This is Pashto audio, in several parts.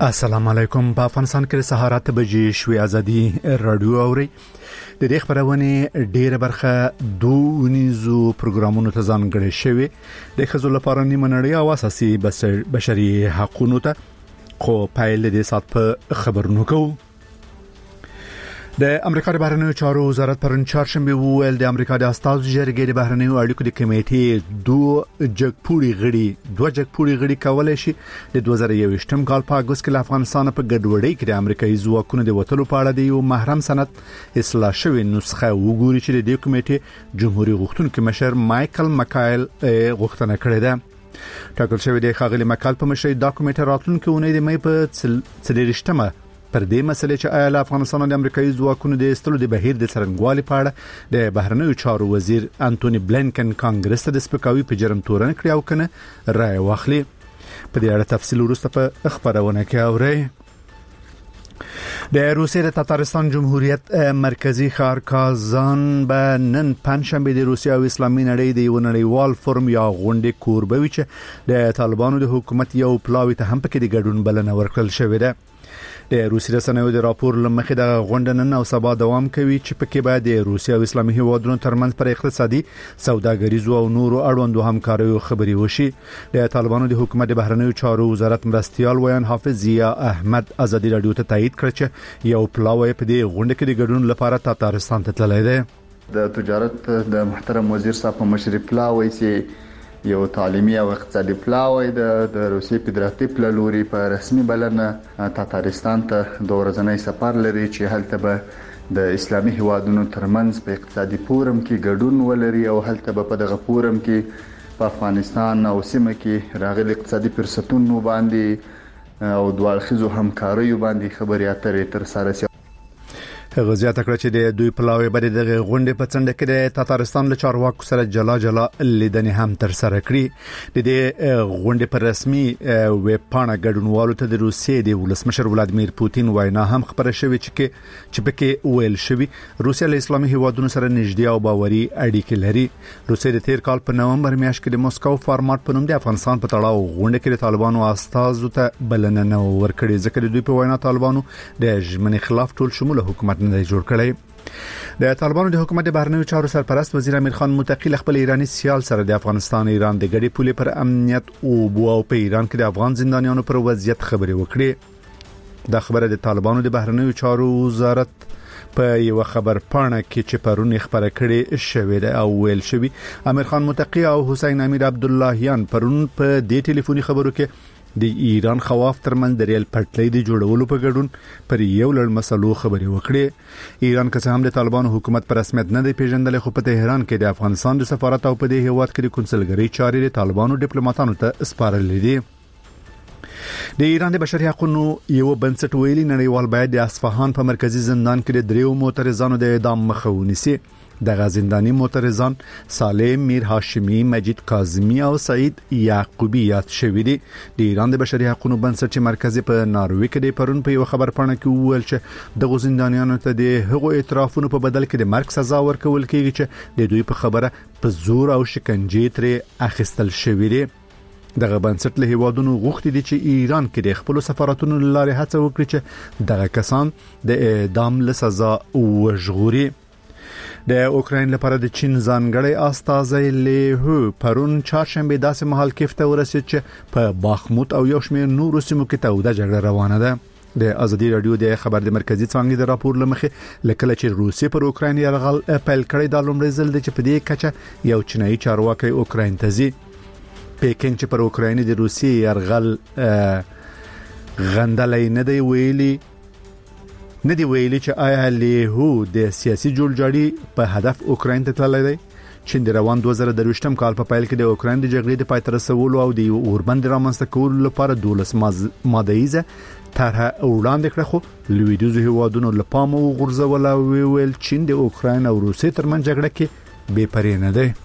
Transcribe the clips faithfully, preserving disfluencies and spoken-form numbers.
السلام علیکم. په افغانستان کې سهار اته بجې شوې ازادي رادیو اوري د دې خبرونه ډیره برخه دوه نيزو پروګرامونو ته ځانګړې شوی د خزو لپاره نیمه نړۍ او اساسي بشري حقوقو ته خو پایل دې سات په خبرونو کو. د امریکا د بهرنیو چارو وزارت پرون چهارشنبه وویل د امریکا د استازو جرګې د بهرنیو اړیکو د کمیټې دوه جګپوړي غړي دوه جګپوړي غړي کولای شي د دوه زره یوویشتم کال په اگست کې د افغانستان په ګډوډۍ کې د امریکایي ځواکونو د وټلو په اړه د یو محرم سند اصلاح شوی نسخه وګوري چې د دې کمیټې جمهوریت غوښتونکو مشر مایکل مکایل غوښتنه کړې ده. ټاکل شوی د خاغلی مکال په مشرۍ دا کمیټه راتلونکي اونۍ د مې په څلورشتمه پر دې مسلې چې آیا افغانستان د امریکایي ځواکونو د استلو د بهیر د څرنګوالي په اړه د بهرنیو چارو وزیر انټونی بلینکن کانګرس ته د سپکاوي په جرم تورن کړی او کنه رائے واخلي. په دې اړه تفصیل وروسته په خبرونه کې اورئ. د روسیې د تاتارستان جمهوریت مرکزی ښار کازان به نن پنځشنبه د روسیې او اسلامي نړۍ د یو نړیوال فورم یا غونډې کوربوي چې د طالبانو د حکومت یو پلاوی ته هم پکې د ګډون بلنه ورکړل شوې ده. د روسیې رسنیو د راپور لمخې د غونډه نن او سبا دوام کوي چې پکې به د روسیې او اسلامي هیوادونو ترمنځ پر اقتصادي سوداګریزو او نورو اړوندو همکاریو خبري وشي. د طالبانو د حکومت د بهرنیو چارو وزارت مرستيال ویان حافظ ضیا احمد ازادي رادیو ته تایید کړ چې یو پلاوی په دې غونډه کې د ګډون لپاره تاتارستان ته تللی دی. د تجارت د محترم وزیر صاحب په مشرۍ پلاوی چې یو تعلیمي او اقتصادي پلاوی د د روسیې فدراتیو پلوري په رسمي بلنه تاتارستان ته د ورځنی سفر لري چې هلته به د اسلامي هیوادونو ترمنځ په اقتصادي فورم کې ګډون ولري او هلته به په دغه فورم کې په افغانستان او سیمه کې راغلي اقتصادي فرصتونو باندې او دوالخیزو همکاریو باندې خبرې اترې تر سره شي. هغه زیاته کړ چې د دوی پلاوی بری د غونډې په څنډه کې د تاتارستان له چارواکو سره جلا جلا لیدنې هم تر سره کړې. د دې غونډې پر رسمي ویب پاڼه ګډونوالو ته د روسیې د ولسمشر ولادمیر پوتین وینا هم خبره شوې چې چې پکې ویل شوی روسیا له اسلامي هیوادونو سره نږدې او باوري اړیکې لري. روسیې د تیر کال په نومبر میاشت کې د موسکو فارمات په نوم د افغانستان په تړاو غونډه کې د طالبانو استازو ته بلنه نه ورکړې ځکه د دوی په وینا طالبانو د ژمنې خلاف ټول شموله حکومت نه جوړ کړی. د طالبانو د حکومت د بهرنیو چارو سرپرست وزیر امیر خان متقی خپل ایرانی سیال سره د افغانستان ایران د ګډي پولې پر امنیت او بو او په ایران کې د افغان زندانیانو پر وضعیت خبري وکړي. دا خبره د طالبانو د بهرنیو چارو وزارت په یو خبر پاڼه کې چې پرون خبره کړې شوې ده او ویل شوی امیر خان متقی او حسین امیر عبداللهیان پرون په دې ټلیفوني خبرو کې د ایران خواف ترمن د ریل پټلۍ د جوړولو په ګډون پر یو لړ مسلو خبري وکړي. ایران که څه هم د طالبانو حکومت پر رسمیت نه دی پیژندل خو په تهران کې د افغانستان د سفارت او په دې هیواد کې د کنسولګری چارې د طالبانو ډیپلوماټانو ته سپارلې دي. د ایران د بشري حقوقو یو بنسټ ویلي نړیوال باید د اصفهان په مرکزی زندان کې د دریو معترضانو د اعدام مخه ونیسي. د غزندانی معترضان صالح میر هاشمی، مجید کاظمی او سعید یعقوبی یاد شوی دي. د ایران د بشري حقوقو بنسټ چې مرکزی په ناروې کې د پرون په یو خبر پاڼه کې وویل چې د غزندانیانو ته د هغو اعترافونو په بدل کې د مرګ سزا ورکول کیږي چې د دوی په خبره په زور او شکنجې ترې اخیستل شوی دي. دغه بنسټ له هیوادونو غوښتي دي چې ایران کې د خپل سفارتونو لارې هڅه وکړي چې دغه کسان د اعدام له سزا وژغوري. د اوکراین لپاره د چین ځانګړی استازی لیهو پرون چهارشنبه داسې مهال کېفته ورسید چې په باخموت او یو شمېر نورو سیمو کې توده جګړه روانه ده. د ازادي رادیو د خبر د مرکزی څانګې د راپور لمخې لکه چې روسیې پر اوکراین یرغل پیل کړی د لومړي ځل د چې په دې کچه یو چینایي چارواکي اوکراین ته ځي. پیکینګ چې پر اوکراین د روسیې یرغل غندلای نه دی ویلي نه دی ویلي چې آیا لیهو د سیاسي جوړجاړي په هدف اوکراین ته تللی دی. چین د روان دوه زره درویشتم کال په پیل کې د اوکراین د جګړې د پای ته رسولو او د اوربند رامنځته کولو لپاره دولس مادهیزه طرحه وړاندې کړه خو لویدیځو هیوادونو له پامه وغورځول او ویل چین د اوکراین او روسیې ترمنځ جګړه کې بې پرې نه دی.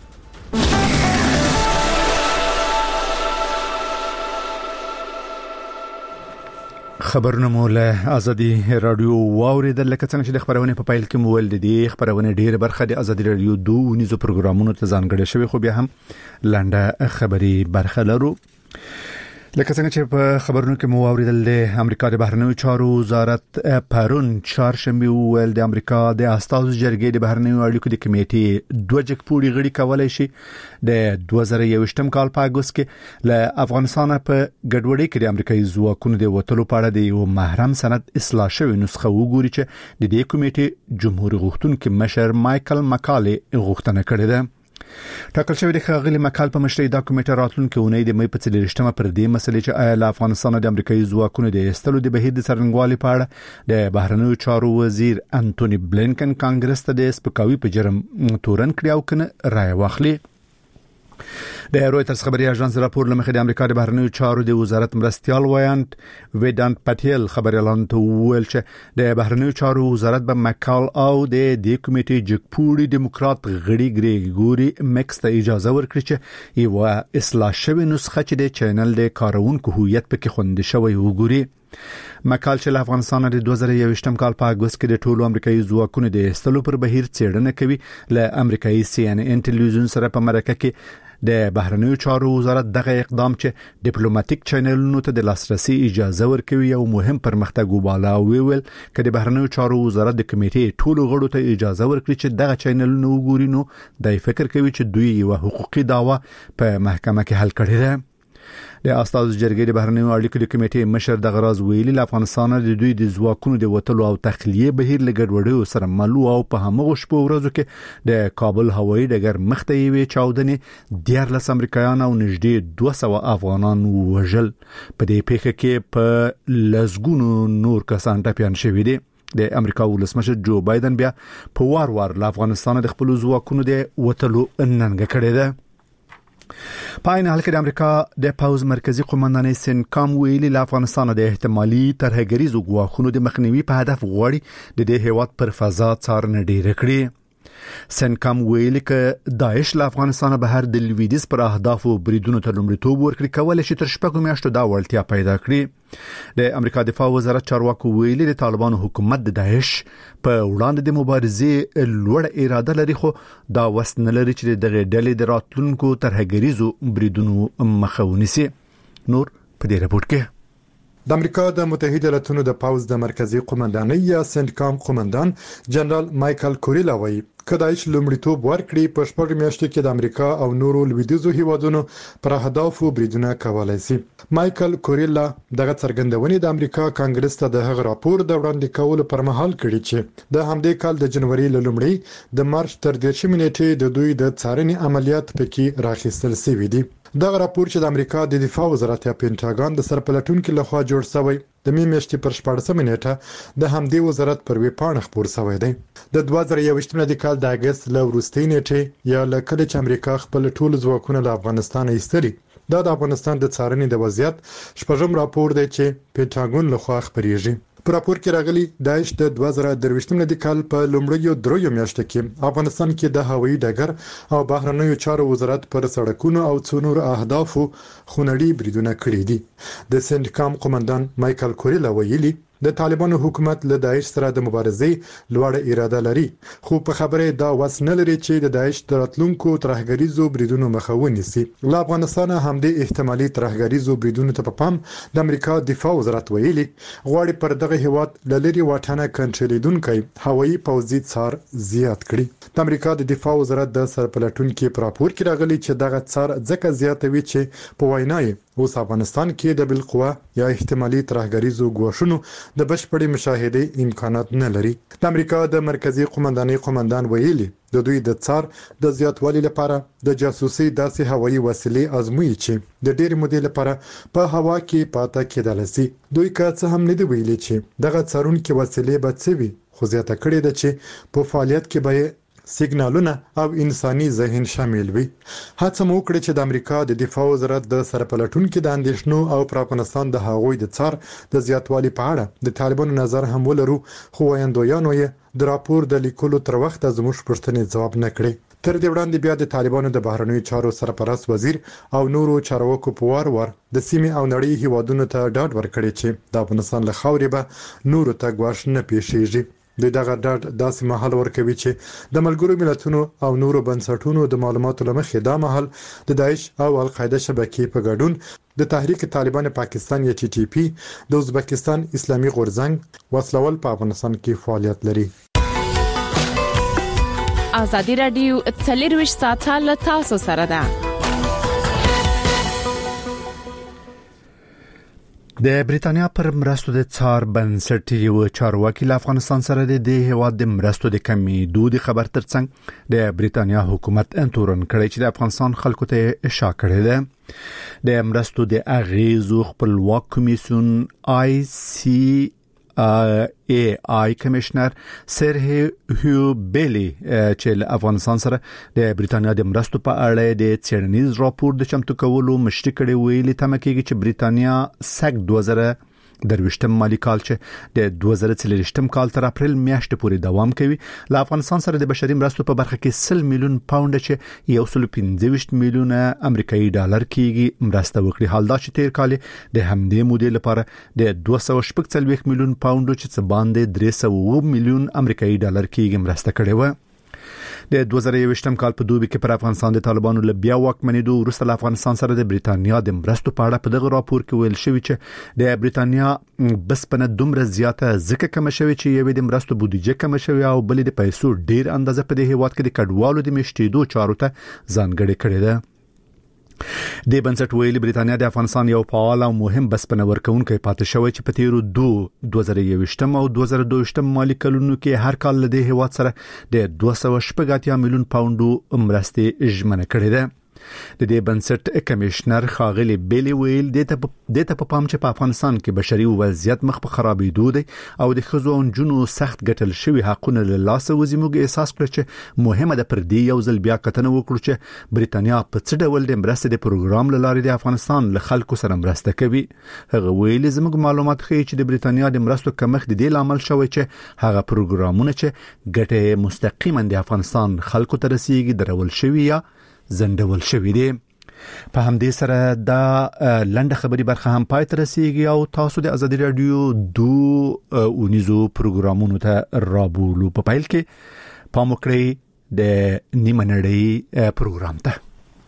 خبرونه مو له ازادي رادیو واوریدل لکه څنګه چې د خبرونه په پایل کې مول دي خبرونه ډیره برخه د ازادي رادیو دوه نيزو پروګرامونو ته ځانګړې شوی خو بیا هم لنډه خبري برخه لرو. لکه څنګه چې په خبرونو کې مو اوریدل د امریکا د بهرنیو چارو وزارت پرون چهارشنبه ویل د امریکا د استازو جرګې د بهرنیو اړیکو د کمیټې دوه جګپوړي غړي کولای شي د دوه زره یوویشتم کال په اگست کې له افغانستان په ګډوډۍ کې د امریکایي ځواکونو د وټلو په اړه د یو محرم سند اصلاح شوی نسخه وګوري چې د دې کمیټې جمهور غوښتونکو مشر مايكل ماکالي غوښتنه کړې ده. ټاکل شوی د ښاغلي مکال په مشرۍ دا کمیټه راتلونکي اونۍ د مې په څلورشتمه پر دې مسلې چې آیا له افغانستان د امریکایي ځواکونو د ایستلو د بهیر د څرنګوالي په اړه د بهرنیو چارو وزیر انټونی بلینکن کانګرس ته د سپکاوي په جرم تورن کړی او کنه رائے واخلي. د رويټرز خبري اژانس راپور لمخې د امریکا د بهرنیو چارو د وزارت مرستيال وایانت ویدانت پټیل خبري اعلان ته ویل چې د بهرنیو چارو وزارت به مکال او د دې کمیټې جګپوړي دیموکرات غړي ګریګوري مکس ته اجازه ورکړي چې یو اصلاح شوی نسخه چې د چینل د کارونکو هویت پکې خوندې شوی وګوري. مکال چې افغانستان د دوه زره یوویشتم کال په اگست کې د ټولو امریکایي ځواکونو د ایستلو پر بهیر څېړنه کوي له امریکایي سی ان ان ټلویزیون سره په مرکه کې د بهرنیو چارو وزارت دغه اقدام چې ډیپلوماټیک چینلونو ته د لاسرسي اجازه ورکوي یو مهم پرمختګ وباله ویل کله د بهرنیو چارو وزارت د کمیټې ټولو غړو ته اجازه ورکړي چې دغه چینلونه وګوري نو د فکر کوي چې دوی یو حقوقي دعوه په محکمه کې حل کړي ده. د استازو جرګې د بهرنیو اړیکو د کمیټې مشر د غراز ویلي له افغانستان د دوی د ځواکونو د وټلو او تخلیه بهیر لګډوډي سره ملو او په همغه شپه ورځو کې د کابل هوایي ډګر مخته وی چاودنې دیارلس امریکایان او نږدې دوه سوه افغانان وژل. په دې پیښه کې په لزګونو نور کسان ټپيان شوي دي. د امریکا ولسمشر جو بایدن بیا په وار وار له افغانستان د خپل ځواکونو د وټلو ننګ کړی ده. پاین حال کې د امریکا د پاوز مرکزی قومندان سنکام ویلي له افغانستان د احتمالي ترهګریزو ګواښونو د مخنیوي په هدف غواړي د دې هیواد پر فضا څارنه ډیره کړي. سنکام ویلي ک داعش له افغانستان بهر د لویدیز پر اهدافو بریدونو ته لومړیتوب ورکړي کول شي تر شپږو میاشتو دا وړتیا پیدا کړي. د امریکا دفاع وزارت چارواکو ویلي د طالبانو حکومت د داعش په وړاندې د مبارزې لوړ اراده لري خو دا وسن لري چې د ډلې د راتلونکو ترهګریزو بریدونو مخه ونیسي. نور په دې رپورت کې د امریکا د متحده ایالاتونو د پاوز د مرکزی قومندانۍ یا سنټکام قومندان جنرال مايكل کوريلا وایي کداش لومړیتوب ورکړي په شپږ میاشتو کې د امریکا او نورو لویدیزو هیوادونو پر اهدافو بریدونه کولای شي. مايكل کوريلا دغه څرګندونې د امریکا کانګرس ته د هغه راپور د وړاندې کولو پر مهال کړي چې د همدې کال د جنوري لومړی د مارچ تر دیرشمې نیټې د دوی د څارنې عملیات پکې راخیستل شوی دي. دغه راپور چې د امریکا د دفاع وزارت یا پینټاګان د سرپلټونکو لخوا جوړ شوی د می میاشتې پر شپږمه نیټه د همدې وزارت پر وی پاڼه خبر شوی دی. د دوه زره یوویشتم د کال د اگست له وروستۍ نیټې یا لکه چې امریکا خپل ټول ځواکونه له افغانستان ایستلي دا د افغانستان د څارنې د وضعیت شپږم راپور دی چې پینټاګون لخوا خبريږي. په راپور کې راغلي داعش د دوه زره درویشتم د کال په لومړیو دریو میاشتو کې افغانستان کې د هوایي ډګر او بهرنیو چارو وزارت پر سړکونو او څونور اهدافو خونړي بریدونه کړي دي. د سنټکام قومندان مايكل کوريلا ویلي د طالبانو حکومت له داعش سره د مبارزې لوړ اراده لري خو په خبره دا وس نه لري چې د داعش د راتلونکو ترهګریزو بریدونو مخه ونیسي. له افغانستان هم د احتمالي ترهګریزو بریدونو ته په پام د امریکا دفاع وزارت ویلي غواړي پر دغه هیواد له لري واټنه کنټرولېدونکي هوایي پوځي څار زیات کړي. د امریکا د دفاع وزارت د سرپلټونکو په راپور کې راغلي چې دغه څار ځکه زیاتوي چې په وینای اوس افغانستان کې د بالقوه یا احتمالي ترهګریزو ګواښونو د بشپړې مشاهده امکانات نه لري. د امریکا د مرکزی قومندانۍ قومندان ویلي د دوی د څار د زیاتوالي لپاره د جاسوسي داسې هوایي وسیلې ازموي چې د ډېر مودې لپاره په هوا کې پاتې کېدل شي. دوی که څه هم نه دی ویلي چې دغه څارونکو وسیلې به څه وي خو زیاته کړې ده چې په فعالیت کې به سیګنالونه او انساني ذهن شامل وي. هڅه مو وکړه چې د امریکا د دفاع وزارت د سرپلټونکو د اندېښنو او پر افغانستان د هغوی د څار د زیاتوالي په اړه د طالبانو نظر هم ولرو خو وایندویانو یې د راپور د لیکلو تر وخت زموږ پوښتنې ځواب نه کړي. تر دې وړاندې بیا د طالبانو د بهرنیو چارو سرپرست وزیر او نورو چارواکو په وار وار د سیمې او نړۍ هیوادونو ته ډاډ ورکړي چې د افغانستان له خاورې به نورو ته ګواښ نه پیښیږي. د دغه ډاډ داسې مهال ورکوي چې د ملګرو ملتونو او نورو بنسټونو د معلوماتو لمخې دا مهال د داعش او القاعده شبکې په ګډون د تحریک طالبان پاکستان یا ټي ټي پی د ازبکستان اسلامي غورځنګ وسلول په افغانستان کې فعالیت لري. ازادي رادیو څلرویشت ساعته له تاسو سره ده. د بریتانیا پر مرستو د څار بنسټ یو چارواکي له افغانستان سره د دې هواد د مرستو د کمیدو د خبر ترڅنګ د بریتانیا حکومت انتورن کړی چې د افغانستان خلکو ته اشاره کړې ده. د مرستو د اغیزو خپلواک کمیسیون آی سی ای آی کمشنر سر هیو بیلی چې افغانستان سره د بریتانیا د مرستو په اړه د څېړنیز راپور د چمتو کولو مشري کړي ویلي تمه کېږي چې بریتانیا سګ دوه زره درويشتم مالی کال چې د دوه زره څلوېښتم کال تر اپریل میاشتې پورې دوام کوي له افغانستان سره د بشري مرستو په برخه کې سل میلیون پاوند چې یو سل پنځه ویشت میلیونه امریکایي ډالر کېږي مرسته وکړي. حال دا چې تیر کال د همدې مودې لپاره د دوه سوه شپږ څلوېښت میلیون پاوند چې څه باندې درې سوه میلیون امریکایي ډالر کېږي مرسته کړې و. د دوه زره یوویشتم کال په دوبي کې پر افغانستان د طالبانو له بیا واکمنېدو وروسته له افغانستان سره د بریتانیا د مرستو په اړه په دغه راپور کې ویل شوی چې د بریتانیا بسپنه دومره زیاته ځکه کم شوی چې یوې د مرستو بودیجه کم شوی او بلې د پیسو ډیر اندازه په دې هیواد کې د کډوالو د میشتېدو چارو ته ځانګړې کړې ده. د بنسټ ویلي بریتانیا د افغانستان یو فعال او مهم بسپنه ورکونکي پاتې شوی چې په تیرو دوه زره یوویشتم او دوه زره دوه ویشتم مالی کلونو کې هر کال له دې هیواد سره د دوه سوه شپږ اتیا میلیون پاوندو مرستې ژمنه کړې ده. د دې بنسټ کمشنر خاغلی بیلی ویل د ته په پام چې په افغانستان کې بشري وضعیت مخ په خرابېدو دی او د ښځو او نجونو سخت ګټل شوی حقونه له لاسه وځي. موږ احساس کړ چې مهمه ده پر دې یو ځل بیا کتنه وکړو چې بریتانیا په څه ډول د مرستې د پروګرام له لارې د افغانستان له خلکو سره مرسته کوي. هغه ویل زموږ معلومات ښیي چې د بریتانیا د مرستو کمښت د دې لامل شوی چې هغه پروګرامونه چې ګټه مستقیما د افغانستان خلکو ته رسیږي درول شوی یا زندول شوی دی. په همدې سره دا لنډه خبري برخه هم پای ته رسیږي او تاسو د ازادي رادیو دو اونیزو پروګرامونو ته رابولو په پایل کې پام وکړئ د نیمه نړۍ پروګرام ته.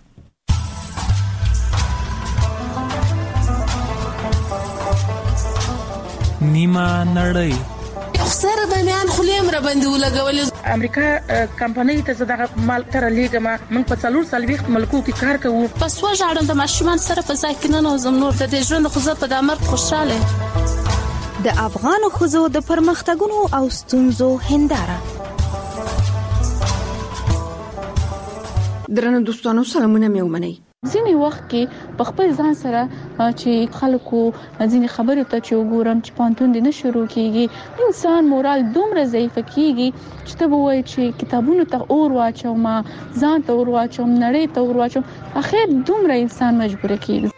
نیمه نړۍ سره د میان خلیم را باندې ولګول. امریکا کمپنۍ ته زداغه مال تر لیګما من په څلور سلويخت ملکو کې کار کوو. پس وژاړم د ماشومان سره په ځای کې نه نوزم نور د دې ژوند خو زه په دمر خوشاله. د افغان خزو د پرمختګونو او ستونزو هنداره. درنو دوستانو سلامونه مې ومنئ. ځینې وخت کې په خپل ځان سره چې خلکو ځینې خبرې ته چې وګورم چې پانتون دې نه شروع کیږي انسان مورال دومره ضعیف کیږي چې ته وایي چې کتابونو ته اور واچوم ځان ته اور واچوم نړۍ ته اور واچوم اخر دومره انسان مجبور کیږي.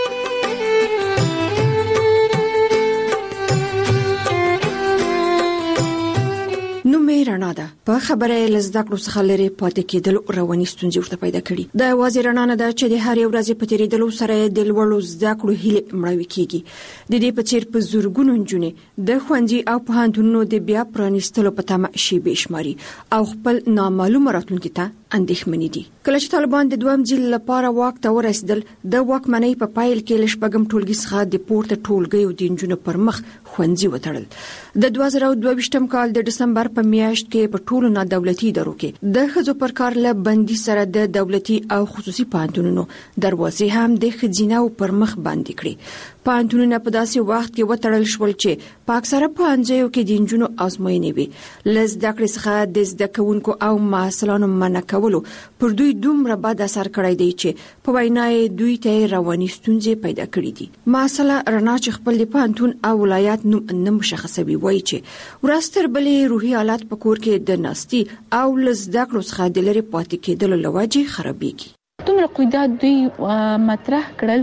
نو مې رڼا ده په خبره لزده کړو څخه لري پاتې کېدل رواني ستونزې ورته پیدا کړي. د وازی رڼا نه ده چې د هر یو ورځې په تیریدلو سره د لوړو زده کړو هیله مړوي کیږي. د دې په څیر په زورګونو نجونې د خوندي او پوهنتونونو د بیا پرانیستلو په تمه شي بشماري او خپل نامعلومه راتلونکي ته اندېښمنې دي. کله چې طالبان د دوام ځل لپاره واک ته ورسېدل د واکمنۍ په پایل کې لشبګم ټولګي څخه د پورته ټولګي او د انجونو پر مخ خوندي وتړل. د دوه زره دوه ویشتم کال د دسمبر په میاشت کې په ټولو نه دولتي ادارو کې د خځو پر کار له بندي سره د دولتي او خصوصي پوهنتونونو دروازې هم د خځینو پر مخ باندې کړې. پوهنتونونه په داسې وخت کې وتړل شول چې په اکثره پوهنځیو کې د انجونو ازموینې وي. لز د کړې څخه د زده کوونکو او محصلانو منع کولو پر دوی دومره بد اثر کړی دی چې په وینای دوی ته رواني ستونزې پیدا کړې دي. مسله رڼا چې خپل د پوهنتون او ولایت نوم نه مشخصوي وایي چې ورستر بلې روحي حالت په کور کې د ناستي او لز د کړو څخه د لري پاتې کېدل لوجه خرابېږي. دومره دومره قیدات دوی مطرح کړل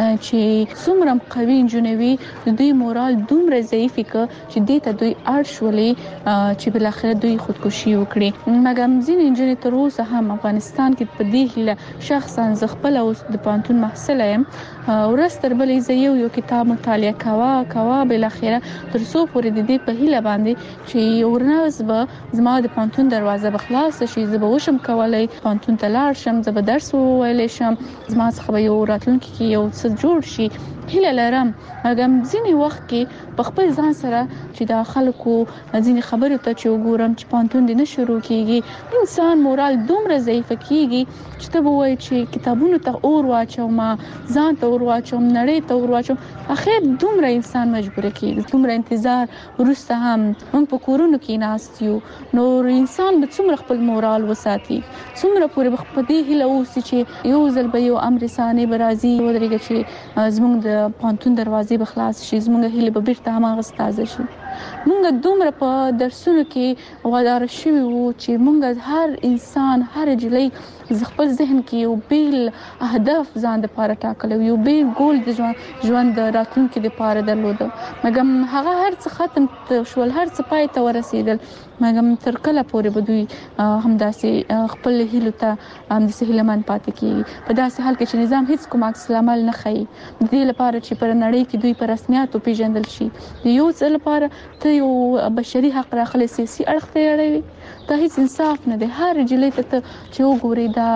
چې څومره قوي انجنوي دوی مورال دومره ضعیف ک چې دې ته دوی ارشولې چې بل اخر دوی خودکشي وکړي. مګر ځین انجنیر تر اوسه هم افغانستان کې په دې هله شخصا ز خپل اوس د پانتون محصل یم ورستر بلې ز یو یو کتاب مطالعه کوا کوا بل اخر تر څو پورې د دې په هله باندې چې ورناز به زما د پانتون دروازه بخلاص شي زه به وشم کولای پانتون ته لاړ شم زه به درس وویل شم زما څخه یو راتلونکي کې یو څه جوړ شي هله لرم. هغه ځینی وخت کې په خپل ځان سره چې د خلکو ځینی خبرو ته چې وګورم چې پانتون دې نه شروع کیږي انسان مورال دومره ضعیف کیږي چې ته وایي چې کتابونو ته اور واچو ما ځان ته اور واچو نړۍ ته اور واچو اخر دومره انسان مجبور کیږي دومره انتظار ورسته هم موږ په کورونو کې ناستیو نو انسان به څومره خپل مورال وساتي څومره پورې په دې هله اوسي چې یو ځل به یو امر ثاني برازي ودرېږي چې زموږ د پانتون دروازې بخلاص شي زموږ هله به بیرته هم غستازه شي. مونږ دومره په درسونو کې وادار شوی وو چې مونږ هر انسان هر جلۍ خپل ذهن کې یو بیل اهداف ځان د پاره ټاکل یو بیل ګول د ژوند د راتلونکي د پاره درلود مګم هغه هر څه ختم شول هر څه پای ته ورسیدل مګم تر کله پورې بدوي همداسې خپل هیلو ته همداسې هیلمن پاتې کیږي په داسې حال کې چې نظام هیڅ کوم عکس العمل نه ښيي د دې لپاره چې پر نړۍ کې دوی پر رسمیاتو پیژندل شي یو څه لپاره ته یو بشري حق راخلي سیاسي اړخ ته اړوي دا هیڅ انصاف نه دی هر جلې ته چې وګوري دا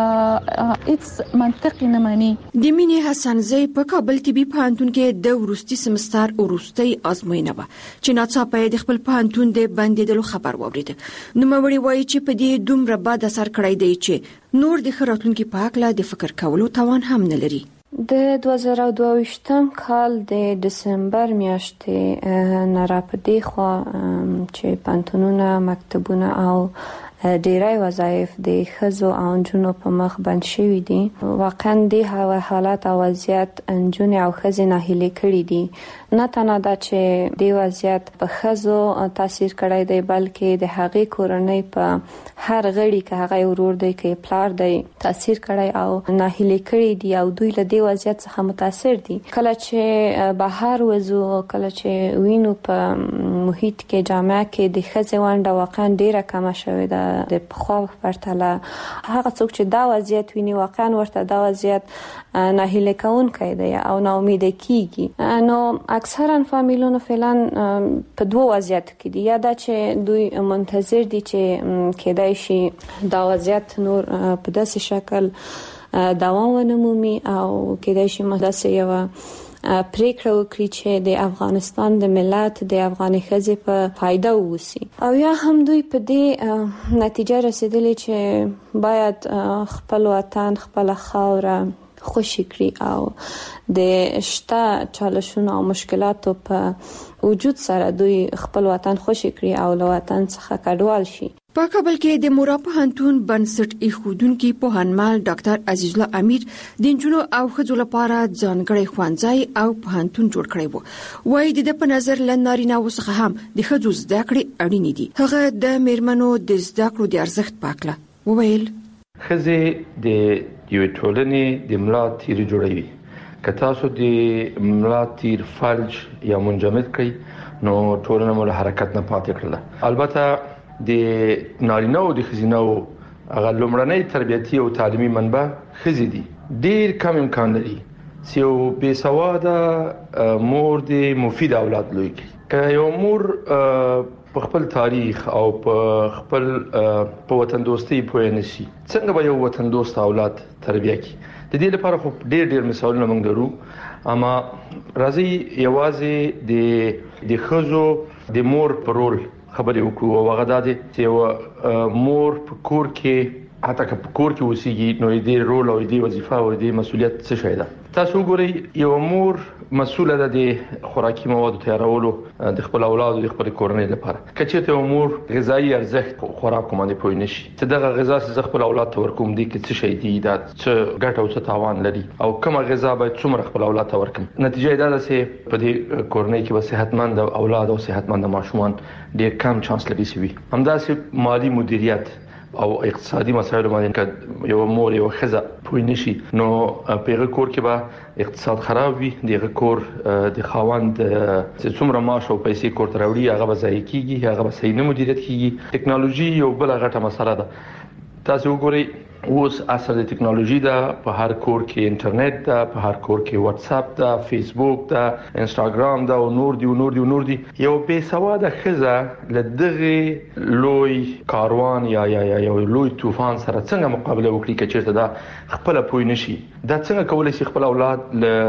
هیڅ منطق نه مانی. د مینې حسنزی په کابل طبي پوهنتون کې د ورستي سمستر ورستي ازموینه و چې ناڅاپه د خپل پوهنتون د بندیدلو خبر واورید. نو موري وایي چې په دې دومره بد اثر کړی دی چې نور د خراتونکو په حق لا د فکر کولو توان هم نه لري. د دوه زره او دوه ویشتم کال د دسمبر میاشتې نه را پدې خو چې پانتونونه مکتبونه او ډیری وظایف د ښځو او نجونو په مخ بند شوي دي. واقعا د حالات او وضعیت نجونې او ښځې ناهیلې کړي دي. نه تنها دا چې د وضعیت په ښځو تاثیر کړی دی بلکې د هغې کورنۍ په هر غړي کې هغه ورور دی کې پلار دی تاثیر کړی او ناهیلې کړي دي او دوی له دې وضعیت څخه متاثر دي. کله چې بهر وځو کله چې وینو په محیط کې جامعه کې د ښځې ونډه واقعا ډیره کمه شوې ده د پخوا په پرتله. هغه څوک چې دا وضعیت ویني واقعا ورته دا وضعیت ناهیلې کوونکی دی او ناامیده کیږي. نو اکثرا فامیلونو فعلا په دوه وضعیت کې دي یا دا چې دوی منتظر دي چې کېدای شي دا وضعیت نور په داسې شکل دوام ونمومي او کېدای شي مداسه یو پریکړه وکړي چې د افغانستان د ملت د افغاني ښځې په فایده ووسی او یا هم دوی په دې نتیجه رسیدلي چې باید خپل وطن خپل خاوره خوشی کړي او د شته چالشونو او مشکلاتو په وجود سره دوی خپل وطن خوشی کړي او له وطن څخه کډوال شي. په کابل کې د مورا پوهنتون بنسټ ایښودونکي پوهنمال ډاکټر عزیز الله امیر د نجونو او ښځو لپاره ځانګړی ښوونځی او پوهنتون جوړ کړی وو. وایي د په نظر ل نارینه وسخه هم د ښځو زده کړې اړینې دي. هغه د میرمنو د زده کړو د ارزښت پاکله وویل ښځې د یو ټولنې د ملا تیر جوړوي. که تاسو د ملا تیر فلج یا منجمد کړئ نو ټولنه مو له حرکت نه پاتې کړله. البته د نارینه او د ښځینه هغه لومړنۍ تربیتي او تعلیمي منبع ښځې دي. ډیر کم امکان لري چې یو بې سواده مور د مفید اولاد لوی کړي. که یو مور په خپل تاریخ او په خپل په وطن دوستۍ پوه نه شي څنګه به یو وطن دوست اولاد تربیه کړي. د دې لپاره خو ډیر ډیر مثالونه موږ لرو اما راځي یوازې د د ښځو د مور په رول خبرې وکړو او هغه د چې مور په کور کې حتی که په کور کې اوسېږي نو دې رول او دې وظیفه او دې مسولیت څه شي ده. تاسو ګورئ یو مور مسؤله ده د خوراکي موادو تیارولو د خپل اولاد او د خپل کورنۍ لپاره. کچېته یو مور غذایی ارزښت خوراک باندې پوه نشي چې دغه غذا چې خپل اولاد ته ورکوم دي کې څه شي دي دا څه ګټه او څه تاوان لري او کومه غذا باید څومره خپل اولاد ته ورکوم. نتیجه دا ده چې په دې کورنۍ کې به صحتمند اولاد او صحتمند ماشومان ډېر کم چانس لري چې وي. همداسې مالی مدیریت او اقتصادي مسایل باندې یو مور یو خزه پوي نشي نو پیغه کور کې به اقتصاد خراب وي دغه کور د خاوند چې څومره معاش او پیسې کور تراوړي هغه به ځای کیږي هغه به صحیح نه مدیریت کیږي ټکنالوژي یو بل غټه مسله ده تاسو وګورئ اوس اثر د ټکنالوژي دا په هر کور کې انټرنیټ دا په هر کور کې واتس اپ دا فیسبوک دا انستګرام دا او نور دی نور دی نور دی یو به سواده خزه لدغه لوی کاروان یا یا یا یو لوی طوفان سره څنګه مقابله وکړي چې چیرته دا خپل پوي نشي دا څنګه کولای شي خپل اولاد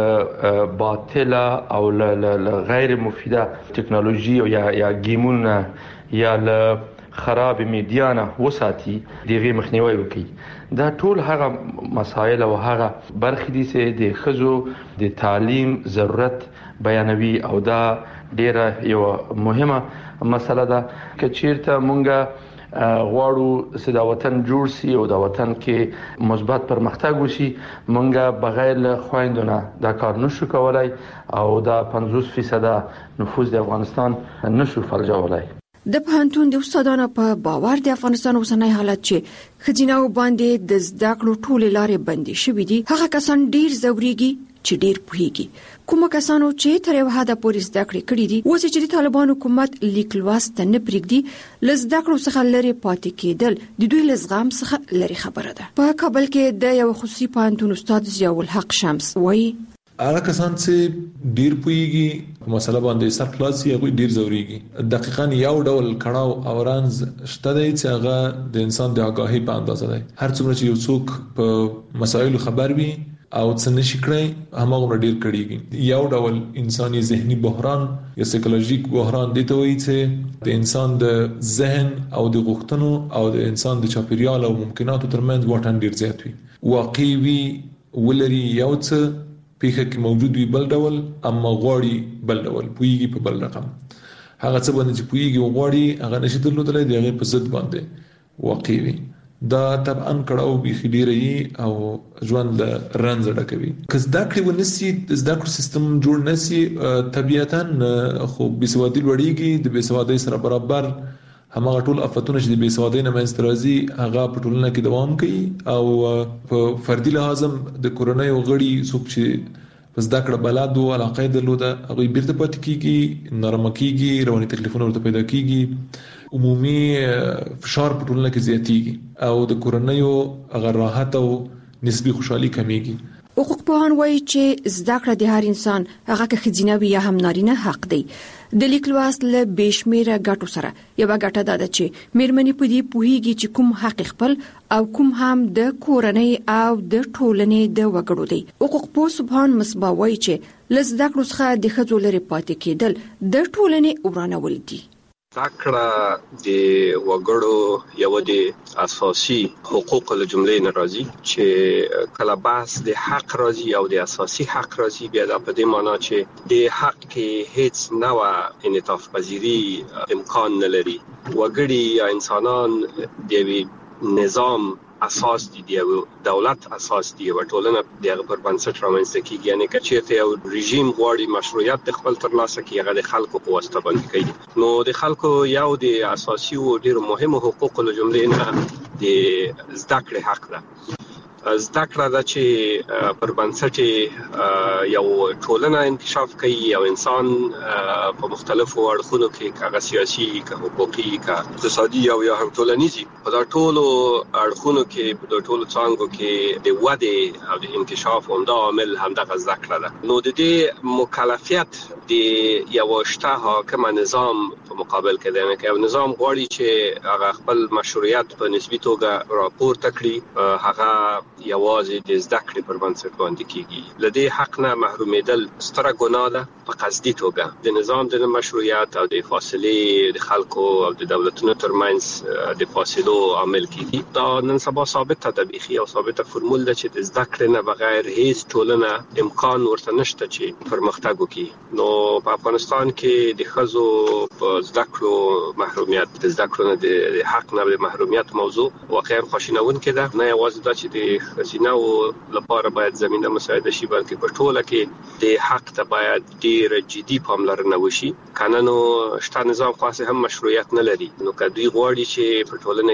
ل باطله او ل غیر مفیده ټکنالوژي او یا یا گیمونه یا ل خراب میډیانا وساتي دغه مخنیوي وکړي دا ټول هغه مسایل او هغه برخې دي چې د خزو د تعلیم ضرورت بیانوي او دا ډیره یو مهمه مسله ده چې چیرته مونږه غواړو چې دا وطن جوړ شي او دا وطن کې مثبت پرمختګ وشي مونږه بغیر له خويندونه دا کار نشو کولای او دا پنځوس فیصد نفوذ د افغانستان نشو فلجولای د پوهنتون د استادانو په باور د افغانستان اوسنۍ حالت چې خزینه باندې د زده کړو ټولې لارې بندي شوې دي هغه کسان ډیر زوريږي چې ډیر پوهیږي کومه کسانو چې تر یو حد پورې زده کړې کړې دي اوس چې د طالبان حکومت لیک لوست نه پرېږدي لزده کړو څخه لري پاتې کېدل د دوی لزغام څخه لري خبره ده په کابل کې د یو خصوصي پوهنتون استاد ضیاء الحق شمس وایي هغه کسان چې ډیر پویږي په مسله باندې سر خلاصي هغه ډیر زوريږي دقیقاً یو ډول کړهو او رانز شته دی چې هغه د انسان د آگاهی په اندازه دی هر څومره چې یو څوک په مسایلو خبر وي او څه نشي کړی هماغه ډیر کړيږي یو ډول انساني ذهني بحران یا سایکولوژیک بحران دی ته وایي چې د انسان د ذهن او د غوښتنو او د انسان د چاپیریال او ممکناتو ترمنځ واټن ډیر زیات وي واقعي وي ولري یو څه پیخه کې موجود وي بل ډول اما غواړي بل ډول پویږي په بل رقم هغه څه باندې چې پویږي غواړي هغه نشي درلودلای دی هغه په ضد باندې واقعي وي دا طبعا کړهو به خډيري او ژوند رنځ ډکوي کله دا کړي ونسي دا کړ سیستم جوړ نسي طبيعتاً خو بيسوادي لوړيږي د بيسوادي سره برابر همغه ټول افتونه چې د بيسوادي نه منځ ترازي هغه په ټولنه کې دوام کوي او په فردي لحاظ د کورونای غړي څوک چې پس دا کړه بلادو علاقه درلوده هغه بیرته پات کیږي نرم کیږي رواني تکلیفونه ورته پیدا کیږي عمومي فشار په ټولنه کې زیاتیږي او د کورونای هغه راحت او نسبی خوشحالي کمیږي حقوق پوهان وایي چې زده کړه د هر انسان هغه که خزینه وي یا هم نارینه حق دی د لیک لوست له بشمیره ګټو سره یو ګټه ده چې مېرمنې په دې پوهیږي چې کوم حق خپل او کوم هم د کورنۍ او د ټولنې د وګړو دی حقوق پوه سبحان مصباوي چې لزده کړو څخه د خځو لري پاتې کېدل د ټولنې ورانول دي تاکړه د وګړو یو د اساسي حقوق له جملې ناراضي چې کله بحث د حق راضي او د اساسي حق راضي بیا د په دې معنی چې د حق کې هیڅ نوع انعطاف پذیری امکان نه لري وګړي یا انسانان د نظام اساس دي دی دولت اساس دی او ټولنه دغه پر بنسټ رامنځته کیږي یعنی کچې یو رژیم غواړي مشروعیت د خپل ترلاسه کوي هغه د خلکو په واسطه باندې کوي نو د خلکو یو د اساسي او ډیر مهمه حقوق له جملې نه د زده کړې حق ده زده کړه دا چې پر بنسټ یو ټولنه انکشاف کوي او انسان په مختلفو اړخونو کې کاغه سیاسي کا حقوقي کا اقتصادي او یا هم ټولنیزي په دا ټولو اړخونو کې په ټولو څانګو کې د وده او د انکشاف همدا عامل همدغه زده کړه ده نو د دې مکلفیت د یو شته حاکم نظام په مقابل کې دی چې یو نظام غواړي چې هغه خپل مشروعیت په نسبی توګه راپورته کړي هغه یوازې د زده کړې پر بنسټ باندې کیږي لدې حق نه محرومیدل ستره ګناه ده په قصدي توګه د نظام د مشروعیت او د فاصلې د خلکو او د دولتونو ترمنځ د فاصلو عامل کیږي دا نن سبا ثابته ده بيخي او ثابته فرمول ده چې د زده کړې نه بغیر هیڅ ټولنه امکان ورته نشته چې پرمختګ وکړي نو په افغانستان کې د خزو په زده کړو محرومیت د زده کړو نه د حق نه د محرومیت موضوع واقعا خوشینون کده نه یوازې دا چې د خزینه لپاره باید زمینه مساعده شي، بلکې په ټوله کې د حق ته باید ډیر جدي پاملرنه وشي. قانونو شته نظام خاص هم مشروعیت نه لري، نو کدی غواړي چې په ټولنه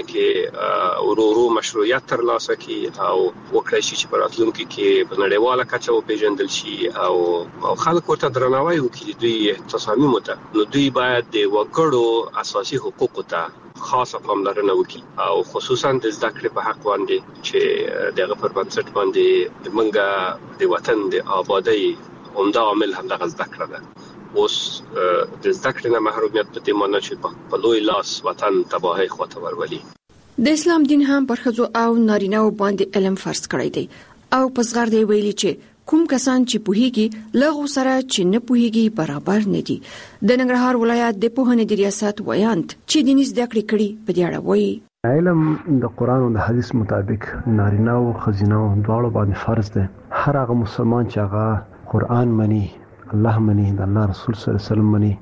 کې ورو ورو مشروعیت ترلاسه کړي او وکړي چې په راتلونکي کې په نړیواله کچه وپیژندل شي او او خلک ورته درناوی وکړي دوی تصامیم ته، نو دوی باید د وګړو اساسي حقوقو ته خاصه پاملرنه وکړي او خصوصا د زده کړې په حق باندې چې دغه پر بنسټ باندې موږ د وطن د آبادی عمده عامل هم دغه زده کړه ده. اوس د زده کړې نه محرومیت په دې معنی چې په لوی لاس وطن تباهي خواته ورولي. د اسلام دین هم پر ښځو او نارینه‌و باندې علم فرض کړی دی او په صغر دی ویلي چې کوم کسان چې پوهیږي لغو سره چې نه پوهیږي برابر نه دي. د ننګرهار ولایت د پوهنې د ریاست ویاند چې دیني زده کړې کړي په دې اړه وایي علم د قران او د حدیث مطابق نارینه او ښځینه دواړو باندې فرض دی. هر هغه مسلمان چې هغه قران مني، الله مني، د الله رسول صلی الله علیه وسلم مني،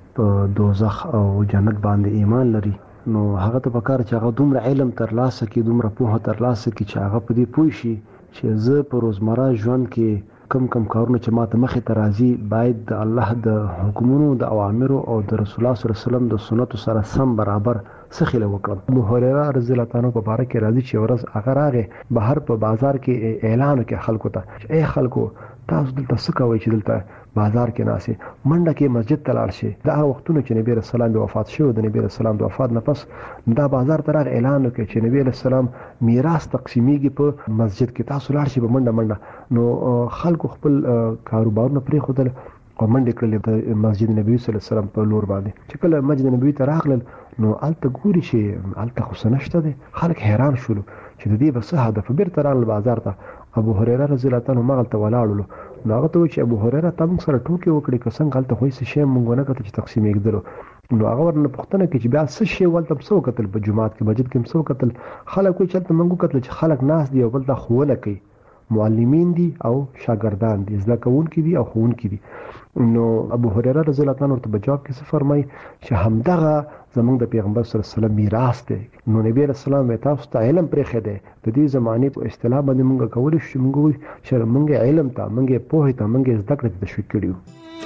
په دوزخ او جنت باندې ایمان لري، نو هغه ته پکار چې هغه دومره علم ترلاسه کړي، دومره پوهه ترلاسه کړي چې هغه په دې پوه شي چې زه په روزمره ژوند کې کم کم کارونه چې ماته مخې ته راځي باید د الله د حکمونو، د اوامرو او د رسول الله صلی الله علیه وسلم د سنتو سره سم برابر سخیله وکړم. ابو هريره رضی الله تعالی عنہ په باره کې راځي چې ورځ هغه راغی بهر په بازار کې اعلان وکړ خلکو ته چې اے خلکو تاسو دلته څه کوئ چې دلته بازار کې ناسي منډه کې مسجد ته لاړ شي. دا وختونه چې نبی رسول الله وفات شو، د نبی رسول الله د وفات نه پس دا بازار ته راغی اعلان وکړ چې نبی رسول الله میراث تقسیمیږي په مسجد کې، تاسو لاړ شئ په منډه منډه. نو خلکو خپل کاروبارونه پرې خودل او منډه کړلې د مسجد نبوي صلی الله علیه وسلم په لور باندې. چې کله مسجد نبوي ته راغلل نو الته ګوري چې الته خو سنشته دي، خلک حیران شول چې د دې بس هدف بیرته راغلل بازار ته. ابو هريره رضی الله تعالی عنہ مغلته ولاړلو، نو هغه ته چې ابو هريره تاسو سره ټوکی وکړي که څنګه غلطه خوې څه شی مونږ نه کته چې تقسیم کېدلو. نو هغه ورنه پښتنه کې چې بیا څه شی ولته څو قتل په جمعات کې مسجد کې څو قتل خلک کوي چې مونږ قتل چې خلک ناس دی او بل ته خوونه کوي، معلمین دي او شاګردان دي، زده کوونکي دي او ښوونکي دي. نو ابو هريره رضی الله تعالی عنہ ته جواب کې څه فرمایي چې همدغه زمونږ د پیغمبر صلی الله علیه وسلم میراث دی. نو نبی رسول الله تاسو ته علم پرې خده د دې زمانه په اصطلاح باندې مونږ کولای شو مونږ چې مونږ علم ته مونږ په هیته مونږ زده کړې تشویق کړیو.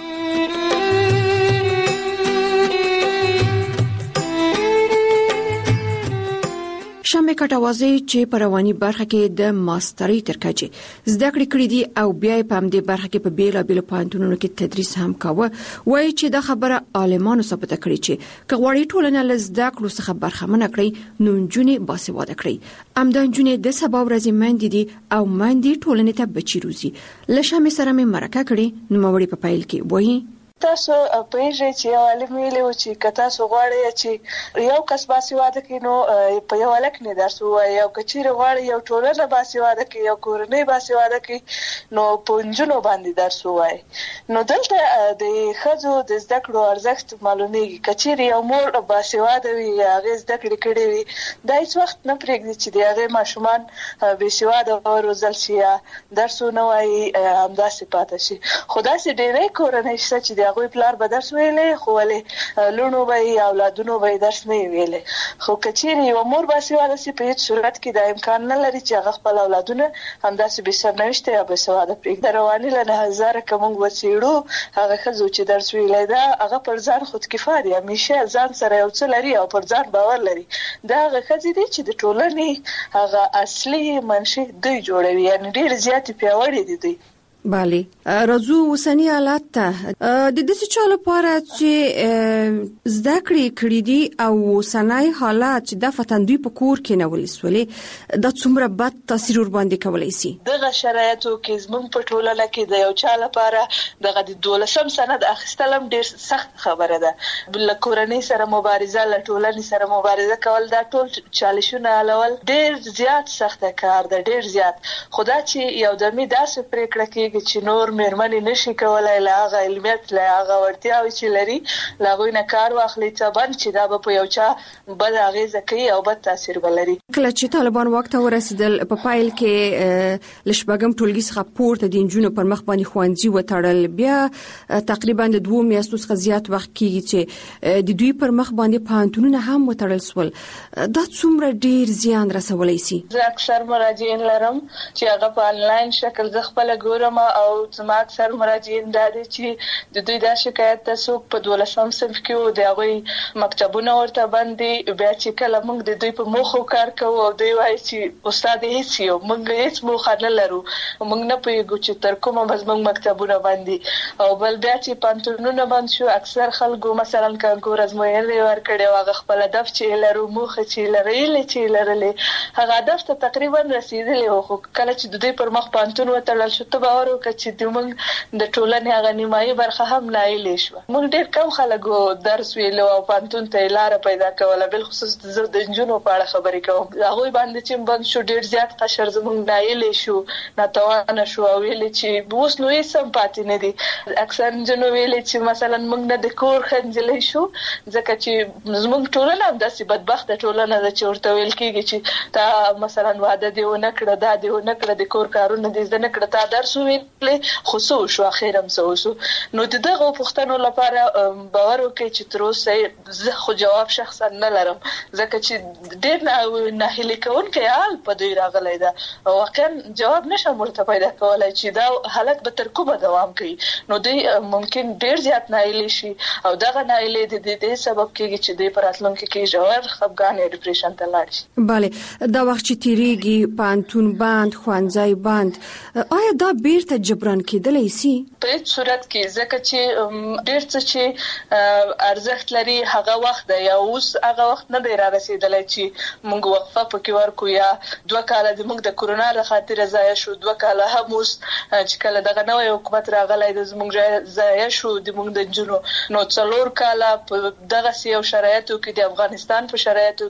شمه کټوازی چې په رواني برخه کې د ماسترۍ تر کچې زده کړې کړې دي او بیا په همدې برخه کې په بیلابېلو پوهنتونونو کې تدریس هم کاوه، وایي چې دا خبره عالمانو ثابته کړې چې که غواړي ټولنه له زده کړو څخه برخمنه کړي نو نجونې باسواده کړي. همدا نجونې د سبا ورځې میندې دي او میندې ټولنې ته بچي روزي. له شمه سره مې مرکه کړې نو موري په پایل کې وایي تاسو پېژې چې یو عالم ویلو چې کتا سو غواړي چې یو کس باسواده کینو په یو لک نه درسو یو کچیر غواړي یو ټولنه باسواده کی یو کورنۍ باسواده کی نو پونجونو باندې درسو وای. نو دلته د خزو د زده کړو ارزښت معلومیږي. کچیر یو مور باسواده وي هغه زده کړې کړې وي دا هیڅ وخت نه پرېږدي چې هغه ماشومان باسواده او روزل شي درسو نه وای همداسې پاتې شي. خدا سي ډېرې کورنۍ شته چې هغه پلار به درس ویلې خو ولې لونو به اولادونو به درس نه ویلې. خو کچېرې یو مور باسواده سي په هیڅ صورت کې د امکان نه لري چې هغه خپل اولادونه همداسې به سرنوشته یا باسواده پرېږدي. رواني له هزار کوم وڅېړو هغه ښځو چې درس ویلې دا هغه پر ځان خود کفایه دي، همیشه ځان سره یو څه لري او پر ځان باور لري. دا هغه ښځې دي چې د ټولنې هغه اصلي منشي دوی جوړوي، یعنې ډېر زیات پیاوړي دي دوی. بله راځو اوسنی حالت ته د دې څه لپاره چې زده کړې کړې دي او اوسنی حالت چې د فتندوی په کور کې نه ولسولې د څومره بد تاثیر ور باندې کولای شي. دغه شرایطو کې زموږ په ټولنه کې د یو چا لپاره دغه د دولسم سند اخیستلم ډېر سخت خبره ده. بل کورنۍ سره مبارزه، له ټولنې سره مبارزه کول دا ټول چالشونه حلول ډېر زیات سخت کار ده، ډېر زیات. خدا چې یو دمي داسې پریکړه کې کیږي چې نور مېرمنې نشي کولای لا هغه علمیت لا هغه ورتیاوي چې لري لا غوي نه کار واخلي ته باندې چې دا په یو چا بد اغیزه کوي او بد تاثیر ولري. کله چې طالبان وخت ورسېدل په پایل کې لشبګم ټولګي څخه پورته د انجونو پر مخ باندې خوانځي وتړل، بیا تقریبا د دوه میاشتو څخه زیات وخت کېږي چې د دوی پر مخ باندې پانتونونه هم وتړل سول. دا څومره ډیر زیان رسولای شي؟ زه اکثر مراجعین لرم چې هغه په انلاین شکل ز خپل ګورم او زما اکثر مراجعین دا دي چې د دوی دا شکایت تاسو په دولسم صنف کې د هغه مکتبونه ورته باندې بیا چې کله موږ د دوی په مخو کار کوو او دوی وایي چې استاد هیڅ یو موږ هیڅ موخه نه لرو، موږ نه پوهیږو چې تر کومه به زموږ مکتبونه باندې او بل بیا چې پانتونونه باندې شو اکثر خلکو مثلا کانکور ازموینې ورکړي او هغه خپل هدف چې لرو موخه چې لري چې لرلې هغه هدف ته تقریبا رسیدلی او کله چې د دې پر مخ پانتون وتړل شو ته باور وکړه چې د موږ د ټولنې هغه نیمایي برخه هم نایلې شو. موږ ډېر کم خلکو درس ویلو او پانتون ته لار پیدا کوله، بل خصوص د جنونو په اړه خبرې کوم هغه باندې چې باندې شو ډېر زیات قشر زموږ نایلې شو ناتوانه شو او ویلې چې اوس نو یې سم پاتې نه دي. اکثر جنو ویلې چې مثلا موږ نه د کور خنځلې شو ځکه چې زموږ ټولنه هم داسې بدبخته ټولنه ده چې ورته ویل کېږي چې تا مثلا واده دی ونه کړه دا دی ونه کړه د کور کارونه دې زده نه کړه تا درس ویلې خو څه وشو اخر هم څه وشو. نو د دغه پوښتنو لپاره باور وکړئ چې تر اوسه زه خو جواب شخصا نه لرم ځکه چې ډېر نه ناهیلي کوونکی حال په دوی راغلی ده او واقعا جواب نشم ورته پیدا کولای چې دا حالت به تر کومه دوام کوي. نو دوی ممکن ډېر زیات ناهیلي شي او دغه ناهیلي د دې سبب کېږي چې دوی په راتلونکي کې ژور خفګان یا ډیپریشن ته لاړ شي. بله دا وخت چې تیریږي پانتون بند خوانځای بند آیا دا بیرته جبران کېدلی شي؟ په هیڅ صورت کې ځکه چې ډېر څه چې ارزښت لري هغه وخت دی یا اوس هغه وخت نه دی رارسېدلی چې موږ وقفه پکې ورکو یا دوه کاله د موږ د کورونا له خاطره ضایع شو، دوه کاله هم اوس چې کله دغه نوی حکومت راغلی د زموږ ضایع شو د موږ د نجونو. نو څلور کاله په دغسې یو شرایطو کې د افغانستان په شرایطو